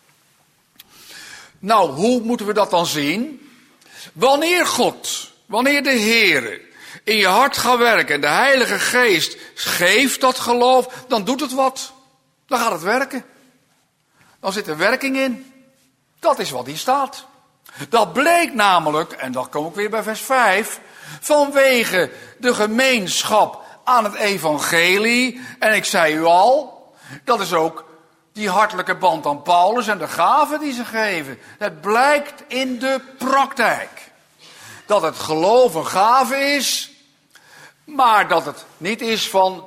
Nou, hoe moeten we dat dan zien? Wanneer God, wanneer de Heere in je hart gaat werken en de Heilige Geest geeft dat geloof, dan doet het wat. Dan gaat het werken. Dan zit er werking in. Dat is wat hier staat. Dat bleek namelijk, en dan kom ik weer bij vers vijf, vanwege de gemeenschap aan het evangelie. En ik zei u al, dat is ook die hartelijke band aan Paulus en de gaven die ze geven. Het blijkt in de praktijk. Dat het geloof een gave is, maar dat het niet is van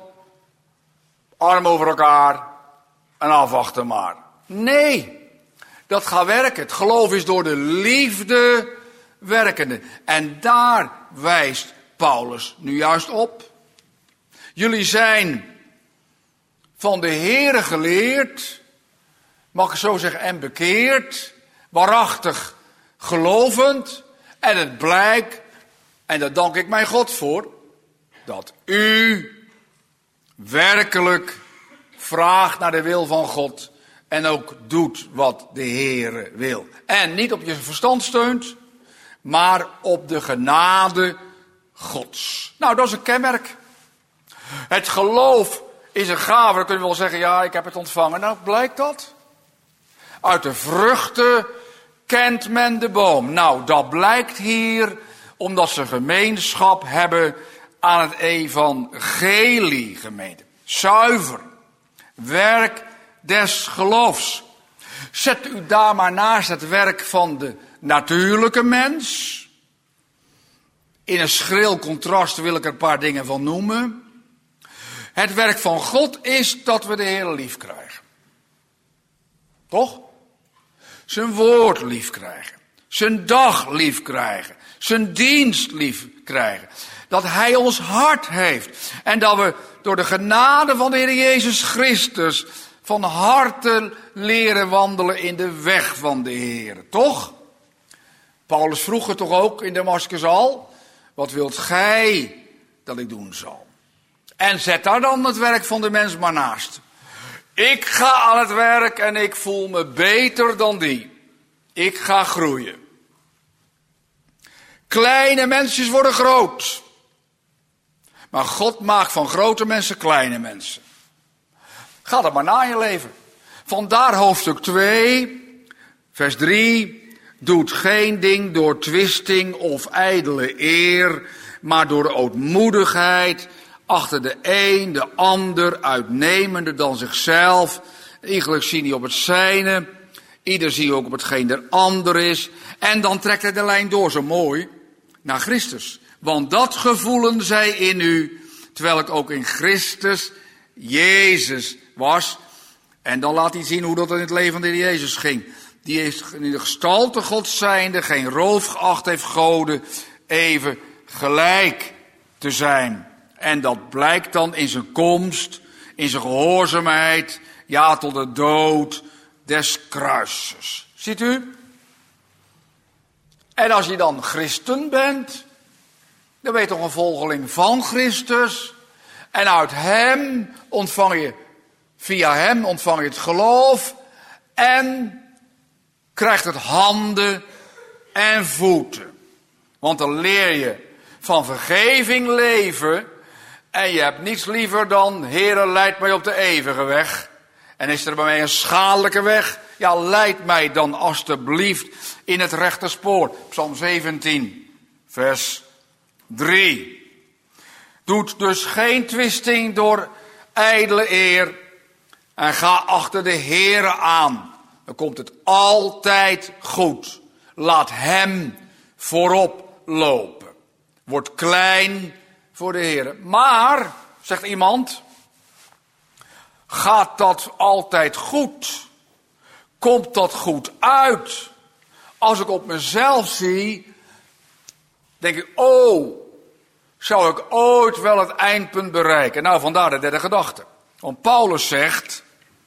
arm over elkaar en afwachten maar. Nee, dat gaat werken. Het geloof is door de liefde werkende. En daar wijst Paulus nu juist op. Jullie zijn van de Heere geleerd, mag ik zo zeggen, en bekeerd, waarachtig gelovend. En het blijkt, en daar dank ik mijn God voor, dat u werkelijk vraagt naar de wil van God en ook doet wat de Heere wil. En niet op je verstand steunt, maar op de genade Gods. Nou, dat is een kenmerk. Het geloof is een gave, dan kunnen we wel zeggen, ja, ik heb het ontvangen. Nou, blijkt dat? Uit de vruchten kent men de boom. Nou, dat blijkt hier omdat ze gemeenschap hebben aan het evangelie, gemeente. Zuiver. Werk des geloofs. Zet u daar maar naast het werk van de natuurlijke mens. In een schril contrast wil ik er een paar dingen van noemen. Het werk van God is dat we de Heer lief krijgen. Toch? Zijn woord lief krijgen. Zijn dag lief krijgen. Zijn dienst lief krijgen. Dat hij ons hart heeft. En dat we door de genade van de Heer Jezus Christus van harte leren wandelen in de weg van de Heer. Toch? Paulus vroeg het toch ook in Damaskus al. Wat wilt gij dat ik doen zal? En zet daar dan het werk van de mens maar naast. Ik ga aan het werk en ik voel me beter dan die. Ik ga groeien. Kleine mensjes worden groot. Maar God maakt van grote mensen kleine mensen. Ga er maar na in je leven. Vandaar hoofdstuk twee, vers drie. Doet geen ding door twisting of ijdele eer, maar door ootmoedigheid achter de een, de ander, uitnemender dan zichzelf. Iegelijk zie niet op het zijne, ieder zie ook op hetgeen der ander is. En dan trekt hij de lijn door, zo mooi, naar Christus. Want dat gevoelen zij in u, terwijl ik ook in Christus Jezus was. En dan laat hij zien hoe dat in het leven van de Heer Jezus ging. Die heeft in de gestalte Gods zijnde geen roof geacht heeft goden, even gelijk te zijn. En dat blijkt dan in zijn komst, in zijn gehoorzaamheid, Ja, tot de dood des kruises. Ziet u? En als je dan christen bent, dan ben je toch een volgeling van Christus. En uit hem ontvang je, via hem ontvang je het geloof. En krijgt het handen en voeten. Want dan leer je van vergeving leven. En je hebt niets liever dan, Heere, leid mij op de eeuwige weg. En is er bij mij een schadelijke weg? Ja, leid mij dan alstublieft in het rechte spoor. Psalm zeventien, vers drie. Doet dus geen twisting door ijdele eer. En ga achter de Heere aan. Dan komt het altijd goed. Laat hem voorop lopen. Word klein voor de Heere. Maar, zegt iemand, gaat dat altijd goed? Komt dat goed uit? Als ik op mezelf zie, denk ik, oh, zou ik ooit wel het eindpunt bereiken? Nou, vandaar de derde gedachte. Want Paulus zegt,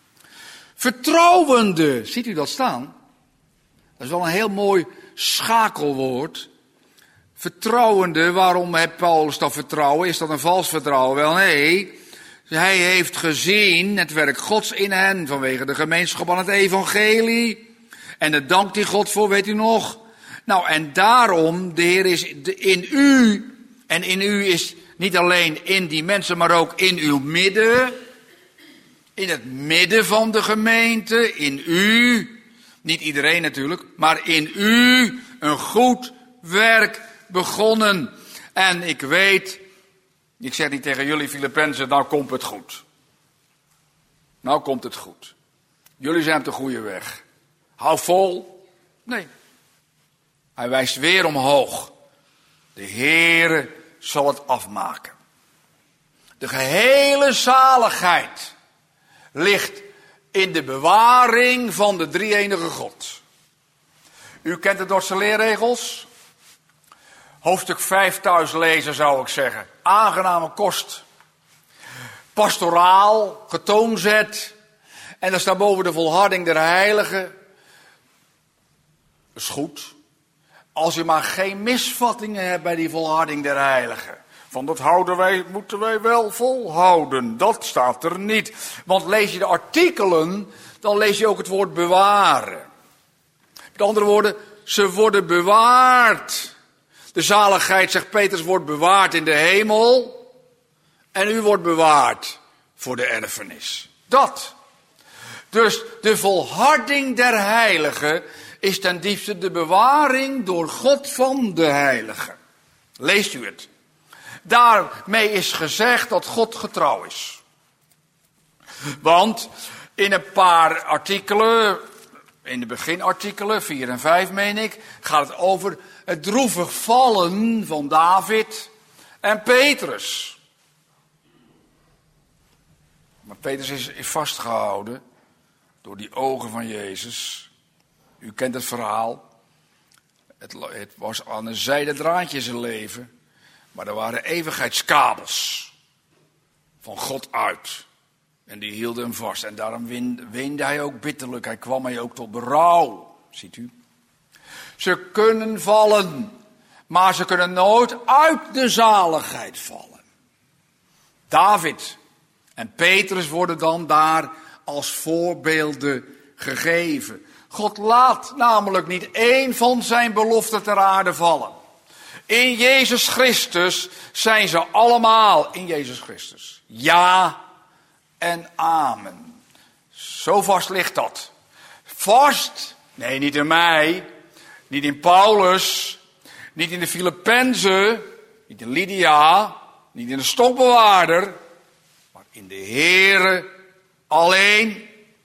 vertrouwende, ziet u dat staan? Dat is wel een heel mooi schakelwoord. Vertrouwende, waarom heeft Paulus dat vertrouwen? Is dat een vals vertrouwen? Wel nee, hij heeft gezien het werk Gods in hen vanwege de gemeenschap aan het evangelie. En daar dankt hij God voor, weet u nog? Nou, en daarom, de Heer is in u. En in u is niet alleen in die mensen, maar ook in uw midden. In het midden van de gemeente, in u. Niet iedereen natuurlijk, maar in u een goed werk begonnen. En ik weet, ik zeg niet tegen jullie Filippenzen, nou komt het goed. Nou komt het goed. Jullie zijn op de goede weg. Hou vol. Nee. Hij wijst weer omhoog. De Heere zal het afmaken. De gehele zaligheid ligt in de bewaring van de drie-enige God. U kent de Dordtse leerregels. Hoofdstuk vijf thuis lezen zou ik zeggen. Aangename kost. Pastoraal, getoonzet. En dan staat boven de volharding der heiligen. Dat is goed. Als je maar geen misvattingen hebt bij die volharding der heiligen. Van dat houden wij, moeten wij wel volhouden. Dat staat er niet. Want lees je de artikelen, dan lees je ook het woord bewaren. Met andere woorden, ze worden bewaard. De zaligheid, zegt Petrus, wordt bewaard in de hemel. En u wordt bewaard voor de erfenis. Dat. Dus de volharding der heiligen is ten diepste de bewaring door God van de heiligen. Leest u het? Daarmee is gezegd dat God getrouw is. Want in een paar artikelen, in de beginartikelen, vier en vijf meen ik, gaat het over het droevig vallen van David en Petrus. Maar Petrus is, is vastgehouden door die ogen van Jezus. U kent het verhaal. Het, het was aan een zijden draadje zijn leven. Maar er waren eeuwigheidskabels van God uit. En die hielden hem vast. En daarom weende hij ook bitterlijk. Hij kwam hij ook tot berouw. Ziet u? Ze kunnen vallen. Maar ze kunnen nooit uit de zaligheid vallen. David en Petrus worden dan daar als voorbeelden gegeven. God laat namelijk niet één van zijn beloften ter aarde vallen. In Jezus Christus zijn ze allemaal in Jezus Christus. Ja en amen. Zo vast ligt dat. Vast? Nee, niet in mij. Niet in Paulus. Niet in de Filippenzen. Niet in Lydia. Niet in de stokbewaarder. Maar in de Heere alleen.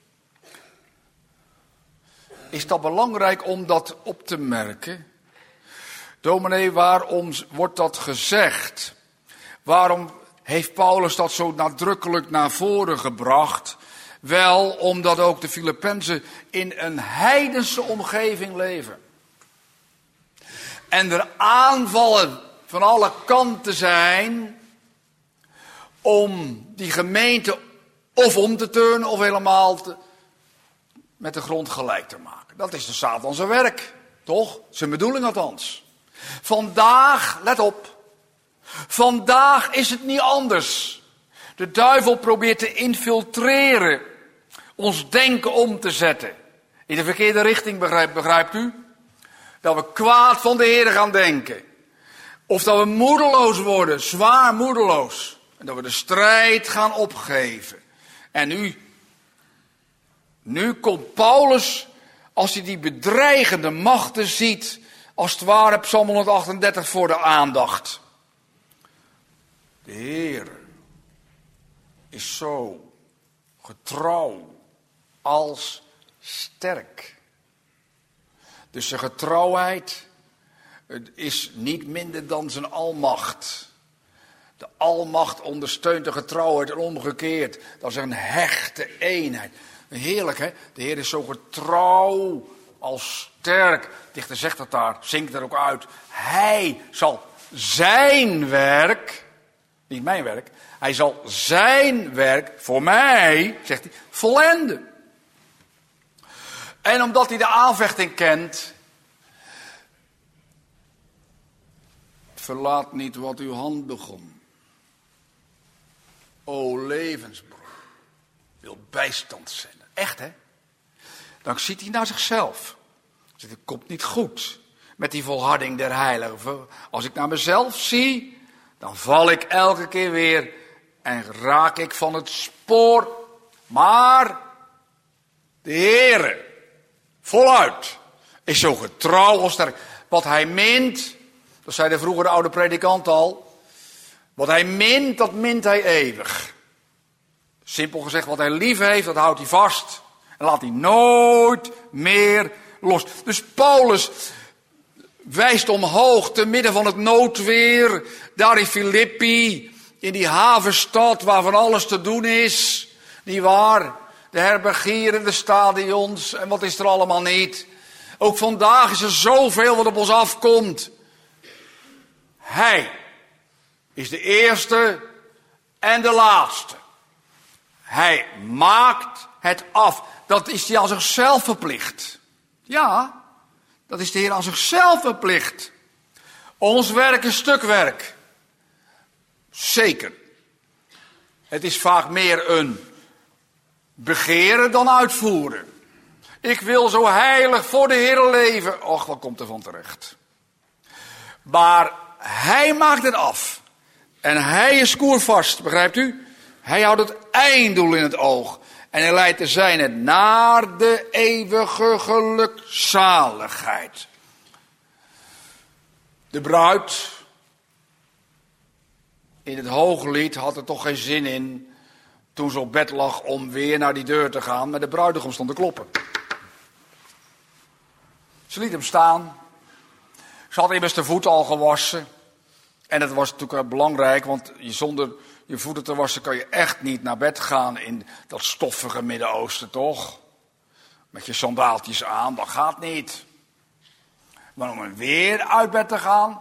Is dat belangrijk om dat op te merken? Dominee, waarom wordt dat gezegd? Waarom heeft Paulus dat zo nadrukkelijk naar voren gebracht? Wel, omdat ook de Filippenzen in een heidense omgeving leven. En er aanvallen van alle kanten zijn om die gemeente of om te turnen of helemaal te, met de grond gelijk te maken. Dat is de Satan zijn werk, toch? Zijn bedoeling althans. Vandaag, let op, vandaag is het niet anders. De duivel probeert te infiltreren, ons denken om te zetten. In de verkeerde richting, begrijpt, begrijpt u? Dat we kwaad van de Heer gaan denken. Of dat we moedeloos worden, zwaar moedeloos. En dat we de strijd gaan opgeven. En nu, nu komt Paulus, als hij die bedreigende machten ziet, als het ware Psalm honderdachtendertig voor de aandacht. De Heer is zo getrouw als sterk. Dus zijn getrouwheid is niet minder dan zijn almacht. De almacht ondersteunt de getrouwheid en omgekeerd. Dat is een hechte eenheid. Heerlijk, hè? De Heer is zo getrouw als sterk. Dichter zegt dat daar, zingt er ook uit. Hij zal zijn werk, niet mijn werk, hij zal zijn werk voor mij, zegt hij, vollenden. En omdat hij de aanvechting kent, verlaat niet wat uw hand begon. O levensbron, wil bijstand zenden. Echt, hè? Dan ziet hij naar zichzelf. Het komt niet goed met die volharding der heiligen. Als ik naar mezelf zie, dan val ik elke keer weer en raak ik van het spoor. Maar de Heere, voluit, is zo getrouw als sterk. Wat hij mint, dat zei de vroegere oude predikant al. Wat hij mint, dat mint hij eeuwig. Simpel gezegd, wat hij lief heeft, dat houdt hij vast. En laat hij nooit meer los. Dus Paulus wijst omhoog te midden van het noodweer. Daar in Filippi, in die havenstad waar van alles te doen is. Niet waar? De herbergieren, de stadions en wat is er allemaal niet. Ook vandaag is er zoveel wat op ons afkomt. Hij is de eerste en de laatste. Hij maakt het af. Dat is hij aan zichzelf verplicht. Ja, dat is de Heer aan zichzelf verplicht. Ons werk is stukwerk. Zeker. Het is vaak meer een begeren dan uitvoeren. Ik wil zo heilig voor de Heer leven. Och, wat komt er van terecht. Maar hij maakt het af. En hij is koervast, begrijpt u? Hij houdt het einddoel in het oog. En hij leidt de zijnen naar de eeuwige gelukzaligheid. De bruid in het hooglied had er toch geen zin in toen ze op bed lag om weer naar die deur te gaan. Maar de bruidegom stond te kloppen. Ze liet hem staan. Ze had immers de voeten al gewassen. En dat was natuurlijk belangrijk, want zonder je voeten te wassen kan je echt niet naar bed gaan in dat stoffige Midden-Oosten, toch? Met je sandaaltjes aan, dat gaat niet. Maar om er weer uit bed te gaan.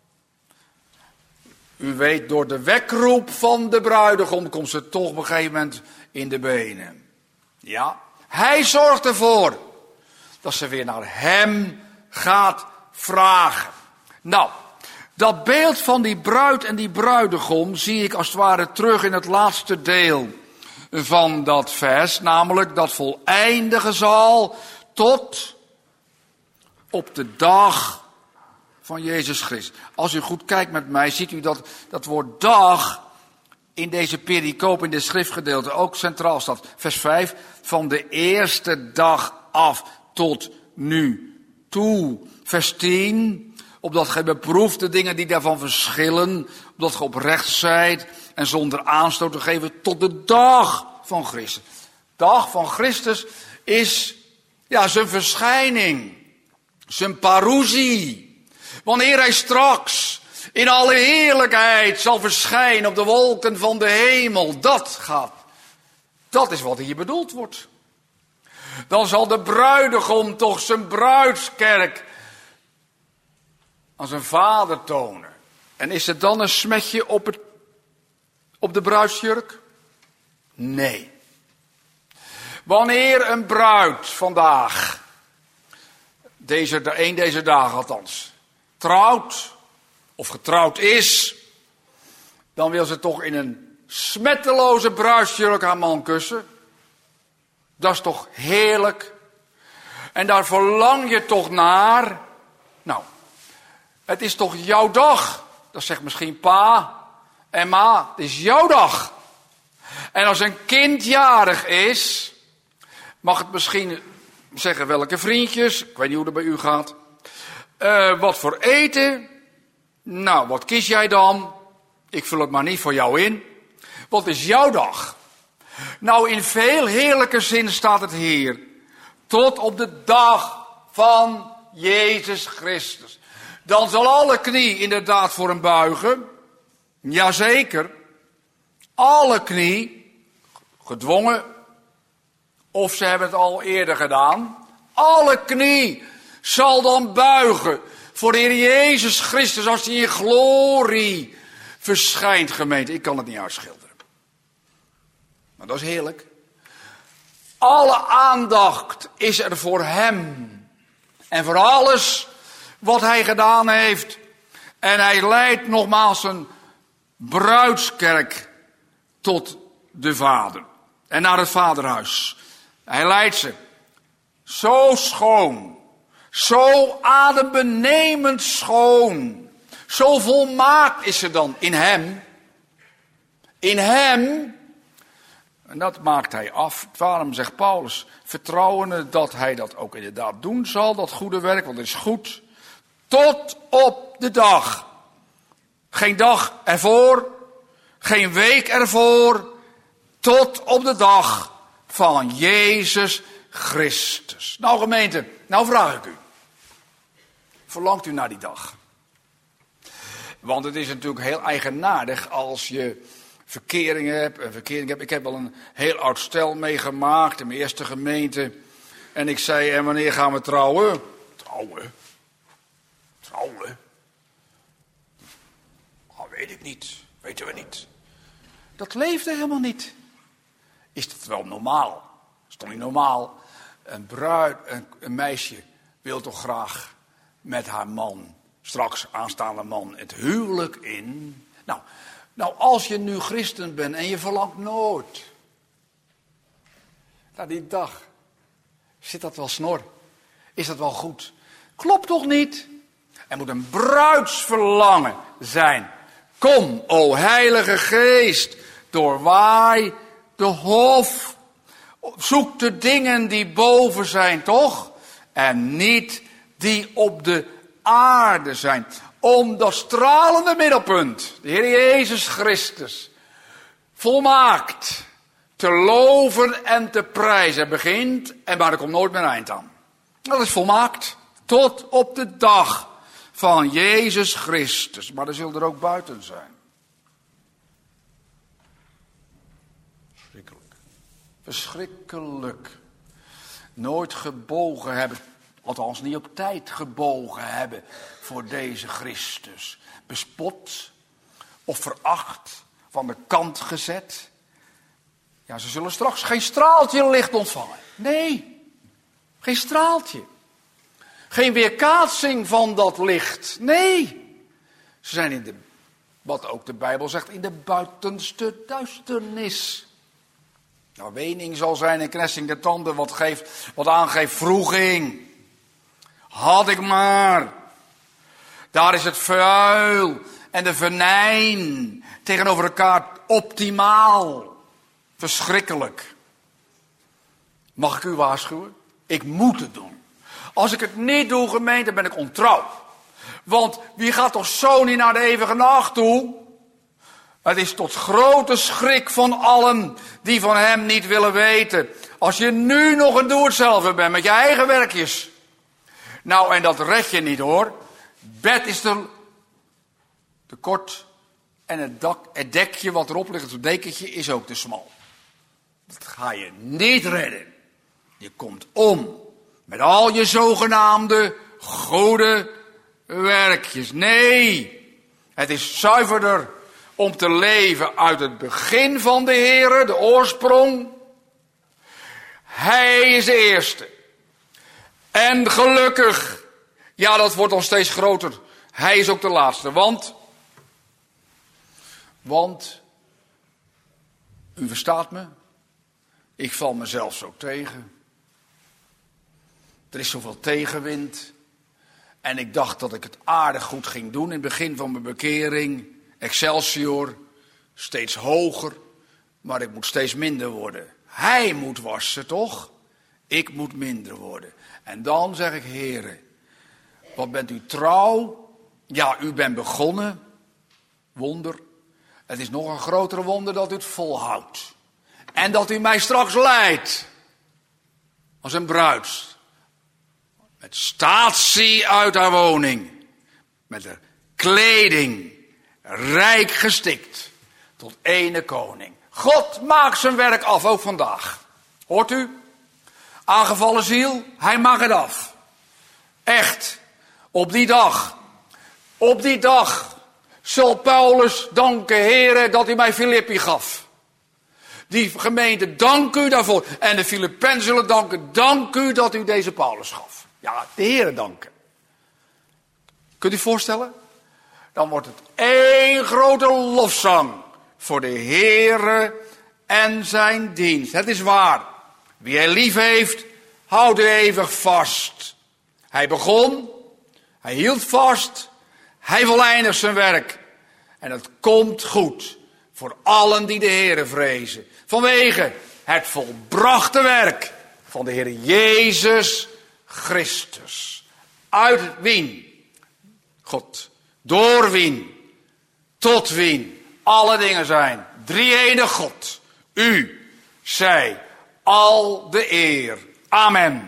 U weet, door de wekroep van de bruidegom komt ze toch op een gegeven moment in de benen. Ja, hij zorgt ervoor dat ze weer naar hem gaat vragen. Nou, dat beeld van die bruid en die bruidegom zie ik als het ware terug in het laatste deel van dat vers. Namelijk dat voleindigen zal tot op de dag van Jezus Christus. Als u goed kijkt met mij, ziet u dat dat woord dag in deze pericoop, in dit schriftgedeelte ook centraal staat. Vers vijf, van de eerste dag af tot nu toe. Vers tien, opdat gij beproeft de dingen die daarvan verschillen, opdat gij oprecht zijt en zonder aanstoot te geven tot de dag van Christus. Dag van Christus is ja, zijn verschijning, zijn parousie. Wanneer hij straks in alle heerlijkheid zal verschijnen op de wolken van de hemel, dat gaat. Dat is wat hier bedoeld wordt. Dan zal de bruidegom toch zijn bruidskerk aan zijn vader tonen. En is er dan een smetje op, het, op de bruidsjurk? Nee. Wanneer een bruid vandaag, deze, een deze dagen althans, trouwt of getrouwd is, dan wil ze toch in een smetteloze bruidsjurk haar man kussen. Dat is toch heerlijk? En daar verlang je toch naar? Nou, het is toch jouw dag? Dat zegt misschien pa en ma, het is jouw dag. En als een kind jarig is, mag het misschien zeggen welke vriendjes, ik weet niet hoe dat bij u gaat. Uh, wat voor eten? Nou, wat kies jij dan? Ik vul het maar niet voor jou in. Wat is jouw dag? Nou, in veel heerlijke zin staat het hier. Tot op de dag van Jezus Christus. Dan zal alle knie inderdaad voor hem buigen. Jazeker. Alle knie, gedwongen, of ze hebben het al eerder gedaan. Alle knie zal dan buigen voor de Heer Jezus Christus als hij in glorie verschijnt, gemeente. Ik kan het niet uitschilderen. Maar dat is heerlijk. Alle aandacht is er voor hem. En voor alles wat hij gedaan heeft. En hij leidt nogmaals een bruidskerk tot de Vader. En naar het Vaderhuis. Hij leidt ze. Zo schoon. Zo adembenemend schoon. Zo volmaakt is ze dan in hem. In hem. En dat maakt hij af. Waarom zegt Paulus? Vertrouwende dat hij dat ook inderdaad doen zal. Dat goede werk, want het is goed. Tot op de dag. Geen dag ervoor. Geen week ervoor. Tot op de dag van Jezus Christus. Nou gemeente, nou vraag ik u. Verlangt u naar die dag? Want het is natuurlijk heel eigenaardig als je verkeringen hebt. En verkering hebt. Ik heb al een heel oud stel meegemaakt in mijn eerste gemeente. En ik zei, en wanneer gaan we trouwen? Trouwen? Trouwen? Oh, weet ik niet. Weten we niet. Dat leefde helemaal niet. Is dat wel normaal? Is toch niet normaal? Een bruid, een, een meisje wil toch graag met haar man, straks aanstaande man, het huwelijk in. Nou, nou, als je nu christen bent en je verlangt nooit naar die dag, zit dat wel snor? Is dat wel goed? Klopt toch niet? Er moet een bruidsverlangen zijn. Kom, o Heilige Geest, doorwaai de hof. Zoek de dingen die boven zijn, toch? En niet die op de aarde zijn. Om dat stralende middelpunt, de Heer Jezus Christus, volmaakt te loven en te prijzen. Begint, en maar er komt nooit meer eind aan. Dat is volmaakt. Tot op de dag van Jezus Christus. Maar er zullen er ook buiten zijn. Verschrikkelijk. Verschrikkelijk. Nooit gebogen hebben. Althans niet op tijd gebogen hebben voor deze Christus. Bespot of veracht, van de kant gezet. Ja, ze zullen straks geen straaltje licht ontvangen. Nee, geen straaltje. Geen weerkaatsing van dat licht. Nee, ze zijn in de, wat ook de Bijbel zegt, in de buitenste duisternis. Nou, wening zal zijn en knessing de tanden, wat, geeft, wat aangeeft vroeging. Had ik maar. Daar is het vuil en de venijn tegenover elkaar optimaal. Verschrikkelijk. Mag ik u waarschuwen? Ik moet het doen. Als ik het niet doe, gemeente, ben ik ontrouw. Want wie gaat toch zo niet naar de eeuwige nacht toe? Het is tot grote schrik van allen die van hem niet willen weten. Als je nu nog een doe-het-zelver bent met je eigen werkjes. Nou, en dat red je niet hoor. Bed is te, te kort. En het, dak, het dekje wat erop ligt, het dekentje, is ook te smal. Dat ga je niet redden. Je komt om. Met al je zogenaamde goede werkjes. Nee, het is zuiverder om te leven uit het begin van de Here, de oorsprong. Hij is de eerste. En gelukkig, ja, dat wordt dan steeds groter. Hij is ook de laatste, want, want, u verstaat me, ik val mezelf zo tegen. Er is zoveel tegenwind. En ik dacht dat ik het aardig goed ging doen in het begin van mijn bekering. Excelsior, steeds hoger, maar ik moet steeds minder worden. Hij moet wassen, toch? Ik moet minder worden. En dan zeg ik, heren, wat bent u trouw? Ja, u bent begonnen. Wonder. Het is nog een grotere wonder dat u het volhoudt. En dat u mij straks leidt. Als een bruid. Met statie uit haar woning. Met de kleding. Rijk gestikt. Tot ene koning. God maakt zijn werk af, ook vandaag. Hoort u? Aangevallen ziel, hij maakt het af. Echt. Op die dag. Op die dag zal Paulus danken, heren, dat u mij Filippi gaf. Die gemeente, dank u daarvoor. En de Filippenzen zullen danken, dank u dat u deze Paulus gaf. Ja, de heren danken. Kunt u voorstellen? Dan wordt het één grote lofzang voor de Heere en zijn dienst. Het is waar. Wie hij lief heeft, houdt hij eeuwig vast. Hij begon, hij hield vast, hij voleindigt zijn werk. En het komt goed voor allen die de Heere vrezen. Vanwege het volbrachte werk van de Heer Jezus Christus. Uit wien God, door wien, tot wien alle dingen zijn. Drie-enig God, u, zij, al de eer. Amen.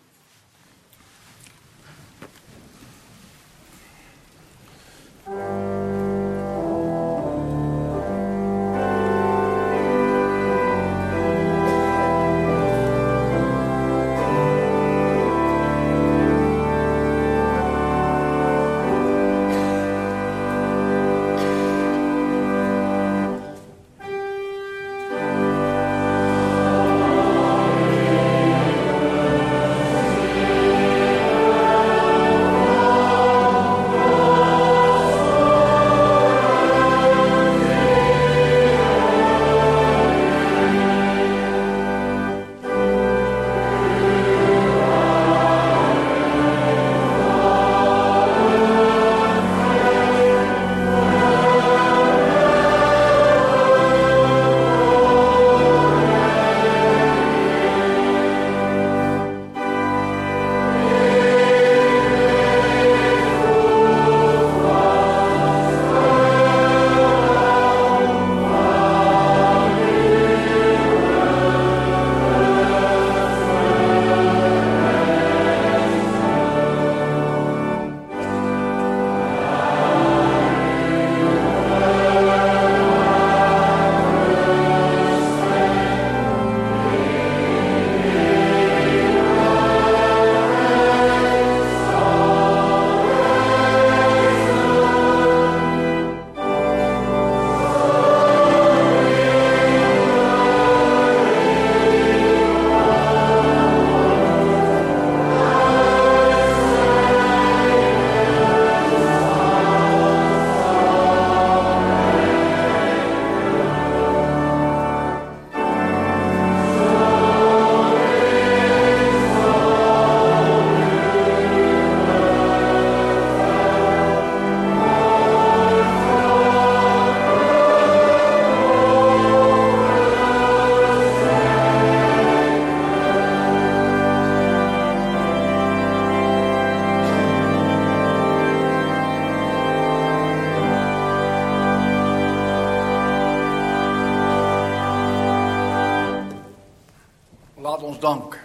Laat ons danken.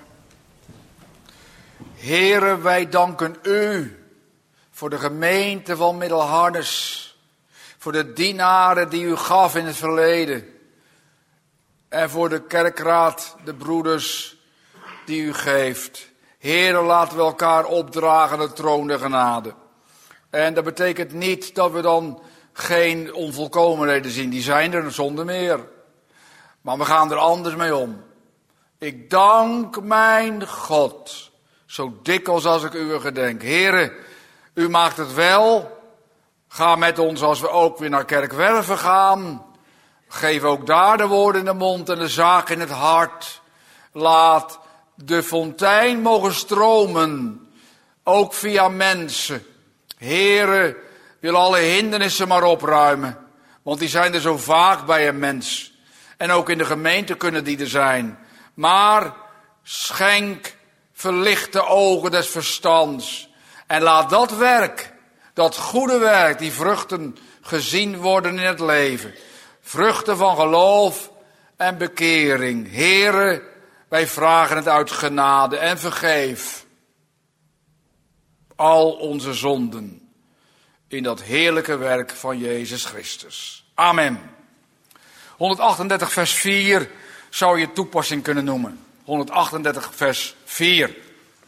Heere, wij danken u voor de gemeente van Middelharnis. Voor de dienaren die u gaf in het verleden. En voor de kerkraad, de broeders die u geeft. Heere, laten we elkaar opdragen de troon der genade. En dat betekent niet dat we dan geen onvolkomenheden zien. Die zijn er zonder meer. Maar we gaan er anders mee om. Ik dank mijn God, zo dikwijls als ik u gedenk. Heere, u maakt het wel. Ga met ons als we ook weer naar Kerkwerven gaan. Geef ook daar de woorden in de mond en de zaak in het hart. Laat de fontein mogen stromen, ook via mensen. Heere, wil alle hindernissen maar opruimen, want die zijn er zo vaak bij een mens. En ook in de gemeente kunnen die er zijn. Maar schenk verlichte ogen des verstands. En laat dat werk, dat goede werk, die vruchten gezien worden in het leven. Vruchten van geloof en bekering. Heere, wij vragen het uit genade en vergeef al onze zonden in dat heerlijke werk van Jezus Christus. Amen. honderdachtendertig vers vier zou je toepassing kunnen noemen. honderdachtendertig vers vier.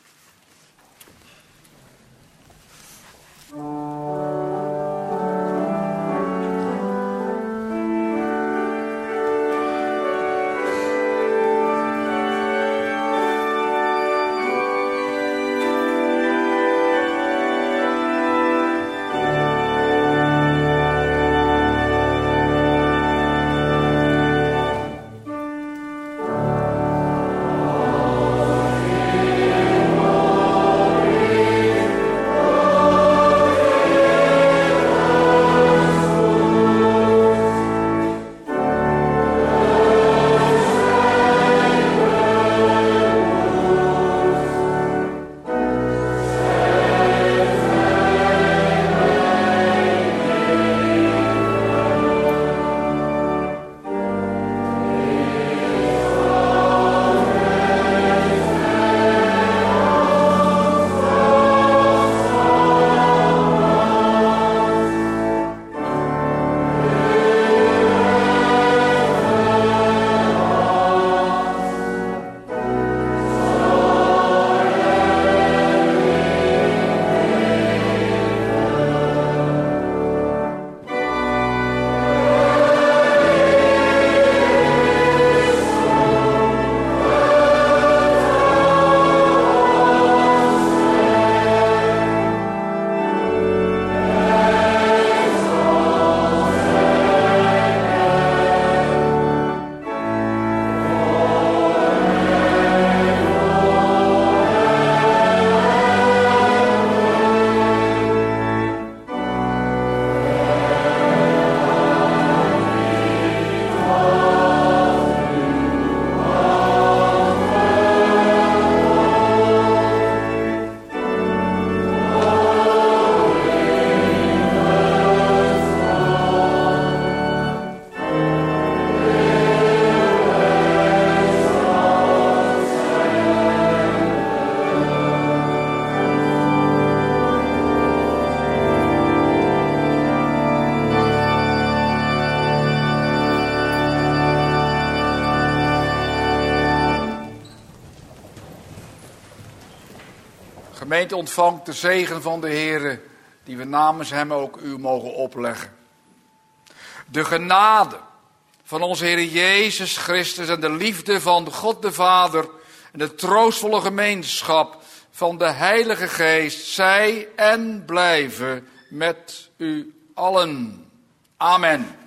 Gemeente, ontvangt de zegen van de Heere, die we namens hem ook u mogen opleggen. De genade van onze Heer Jezus Christus en de liefde van God de Vader en de troostvolle gemeenschap van de Heilige Geest zij en blijven met u allen. Amen.